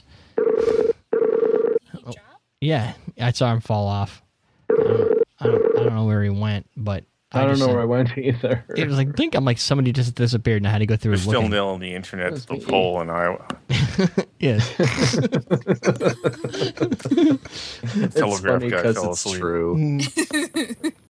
Oh, yeah, I saw him fall off. I don't, I don't, I don't know where he went, but I, don't just know said- where I went either. It was like, think I'm like somebody just disappeared and I had to go through We're his still looking. nil on the internet. That's Still me. poll in Iowa. Yes. It's Telegraph funny guy because fell it's asleep. true.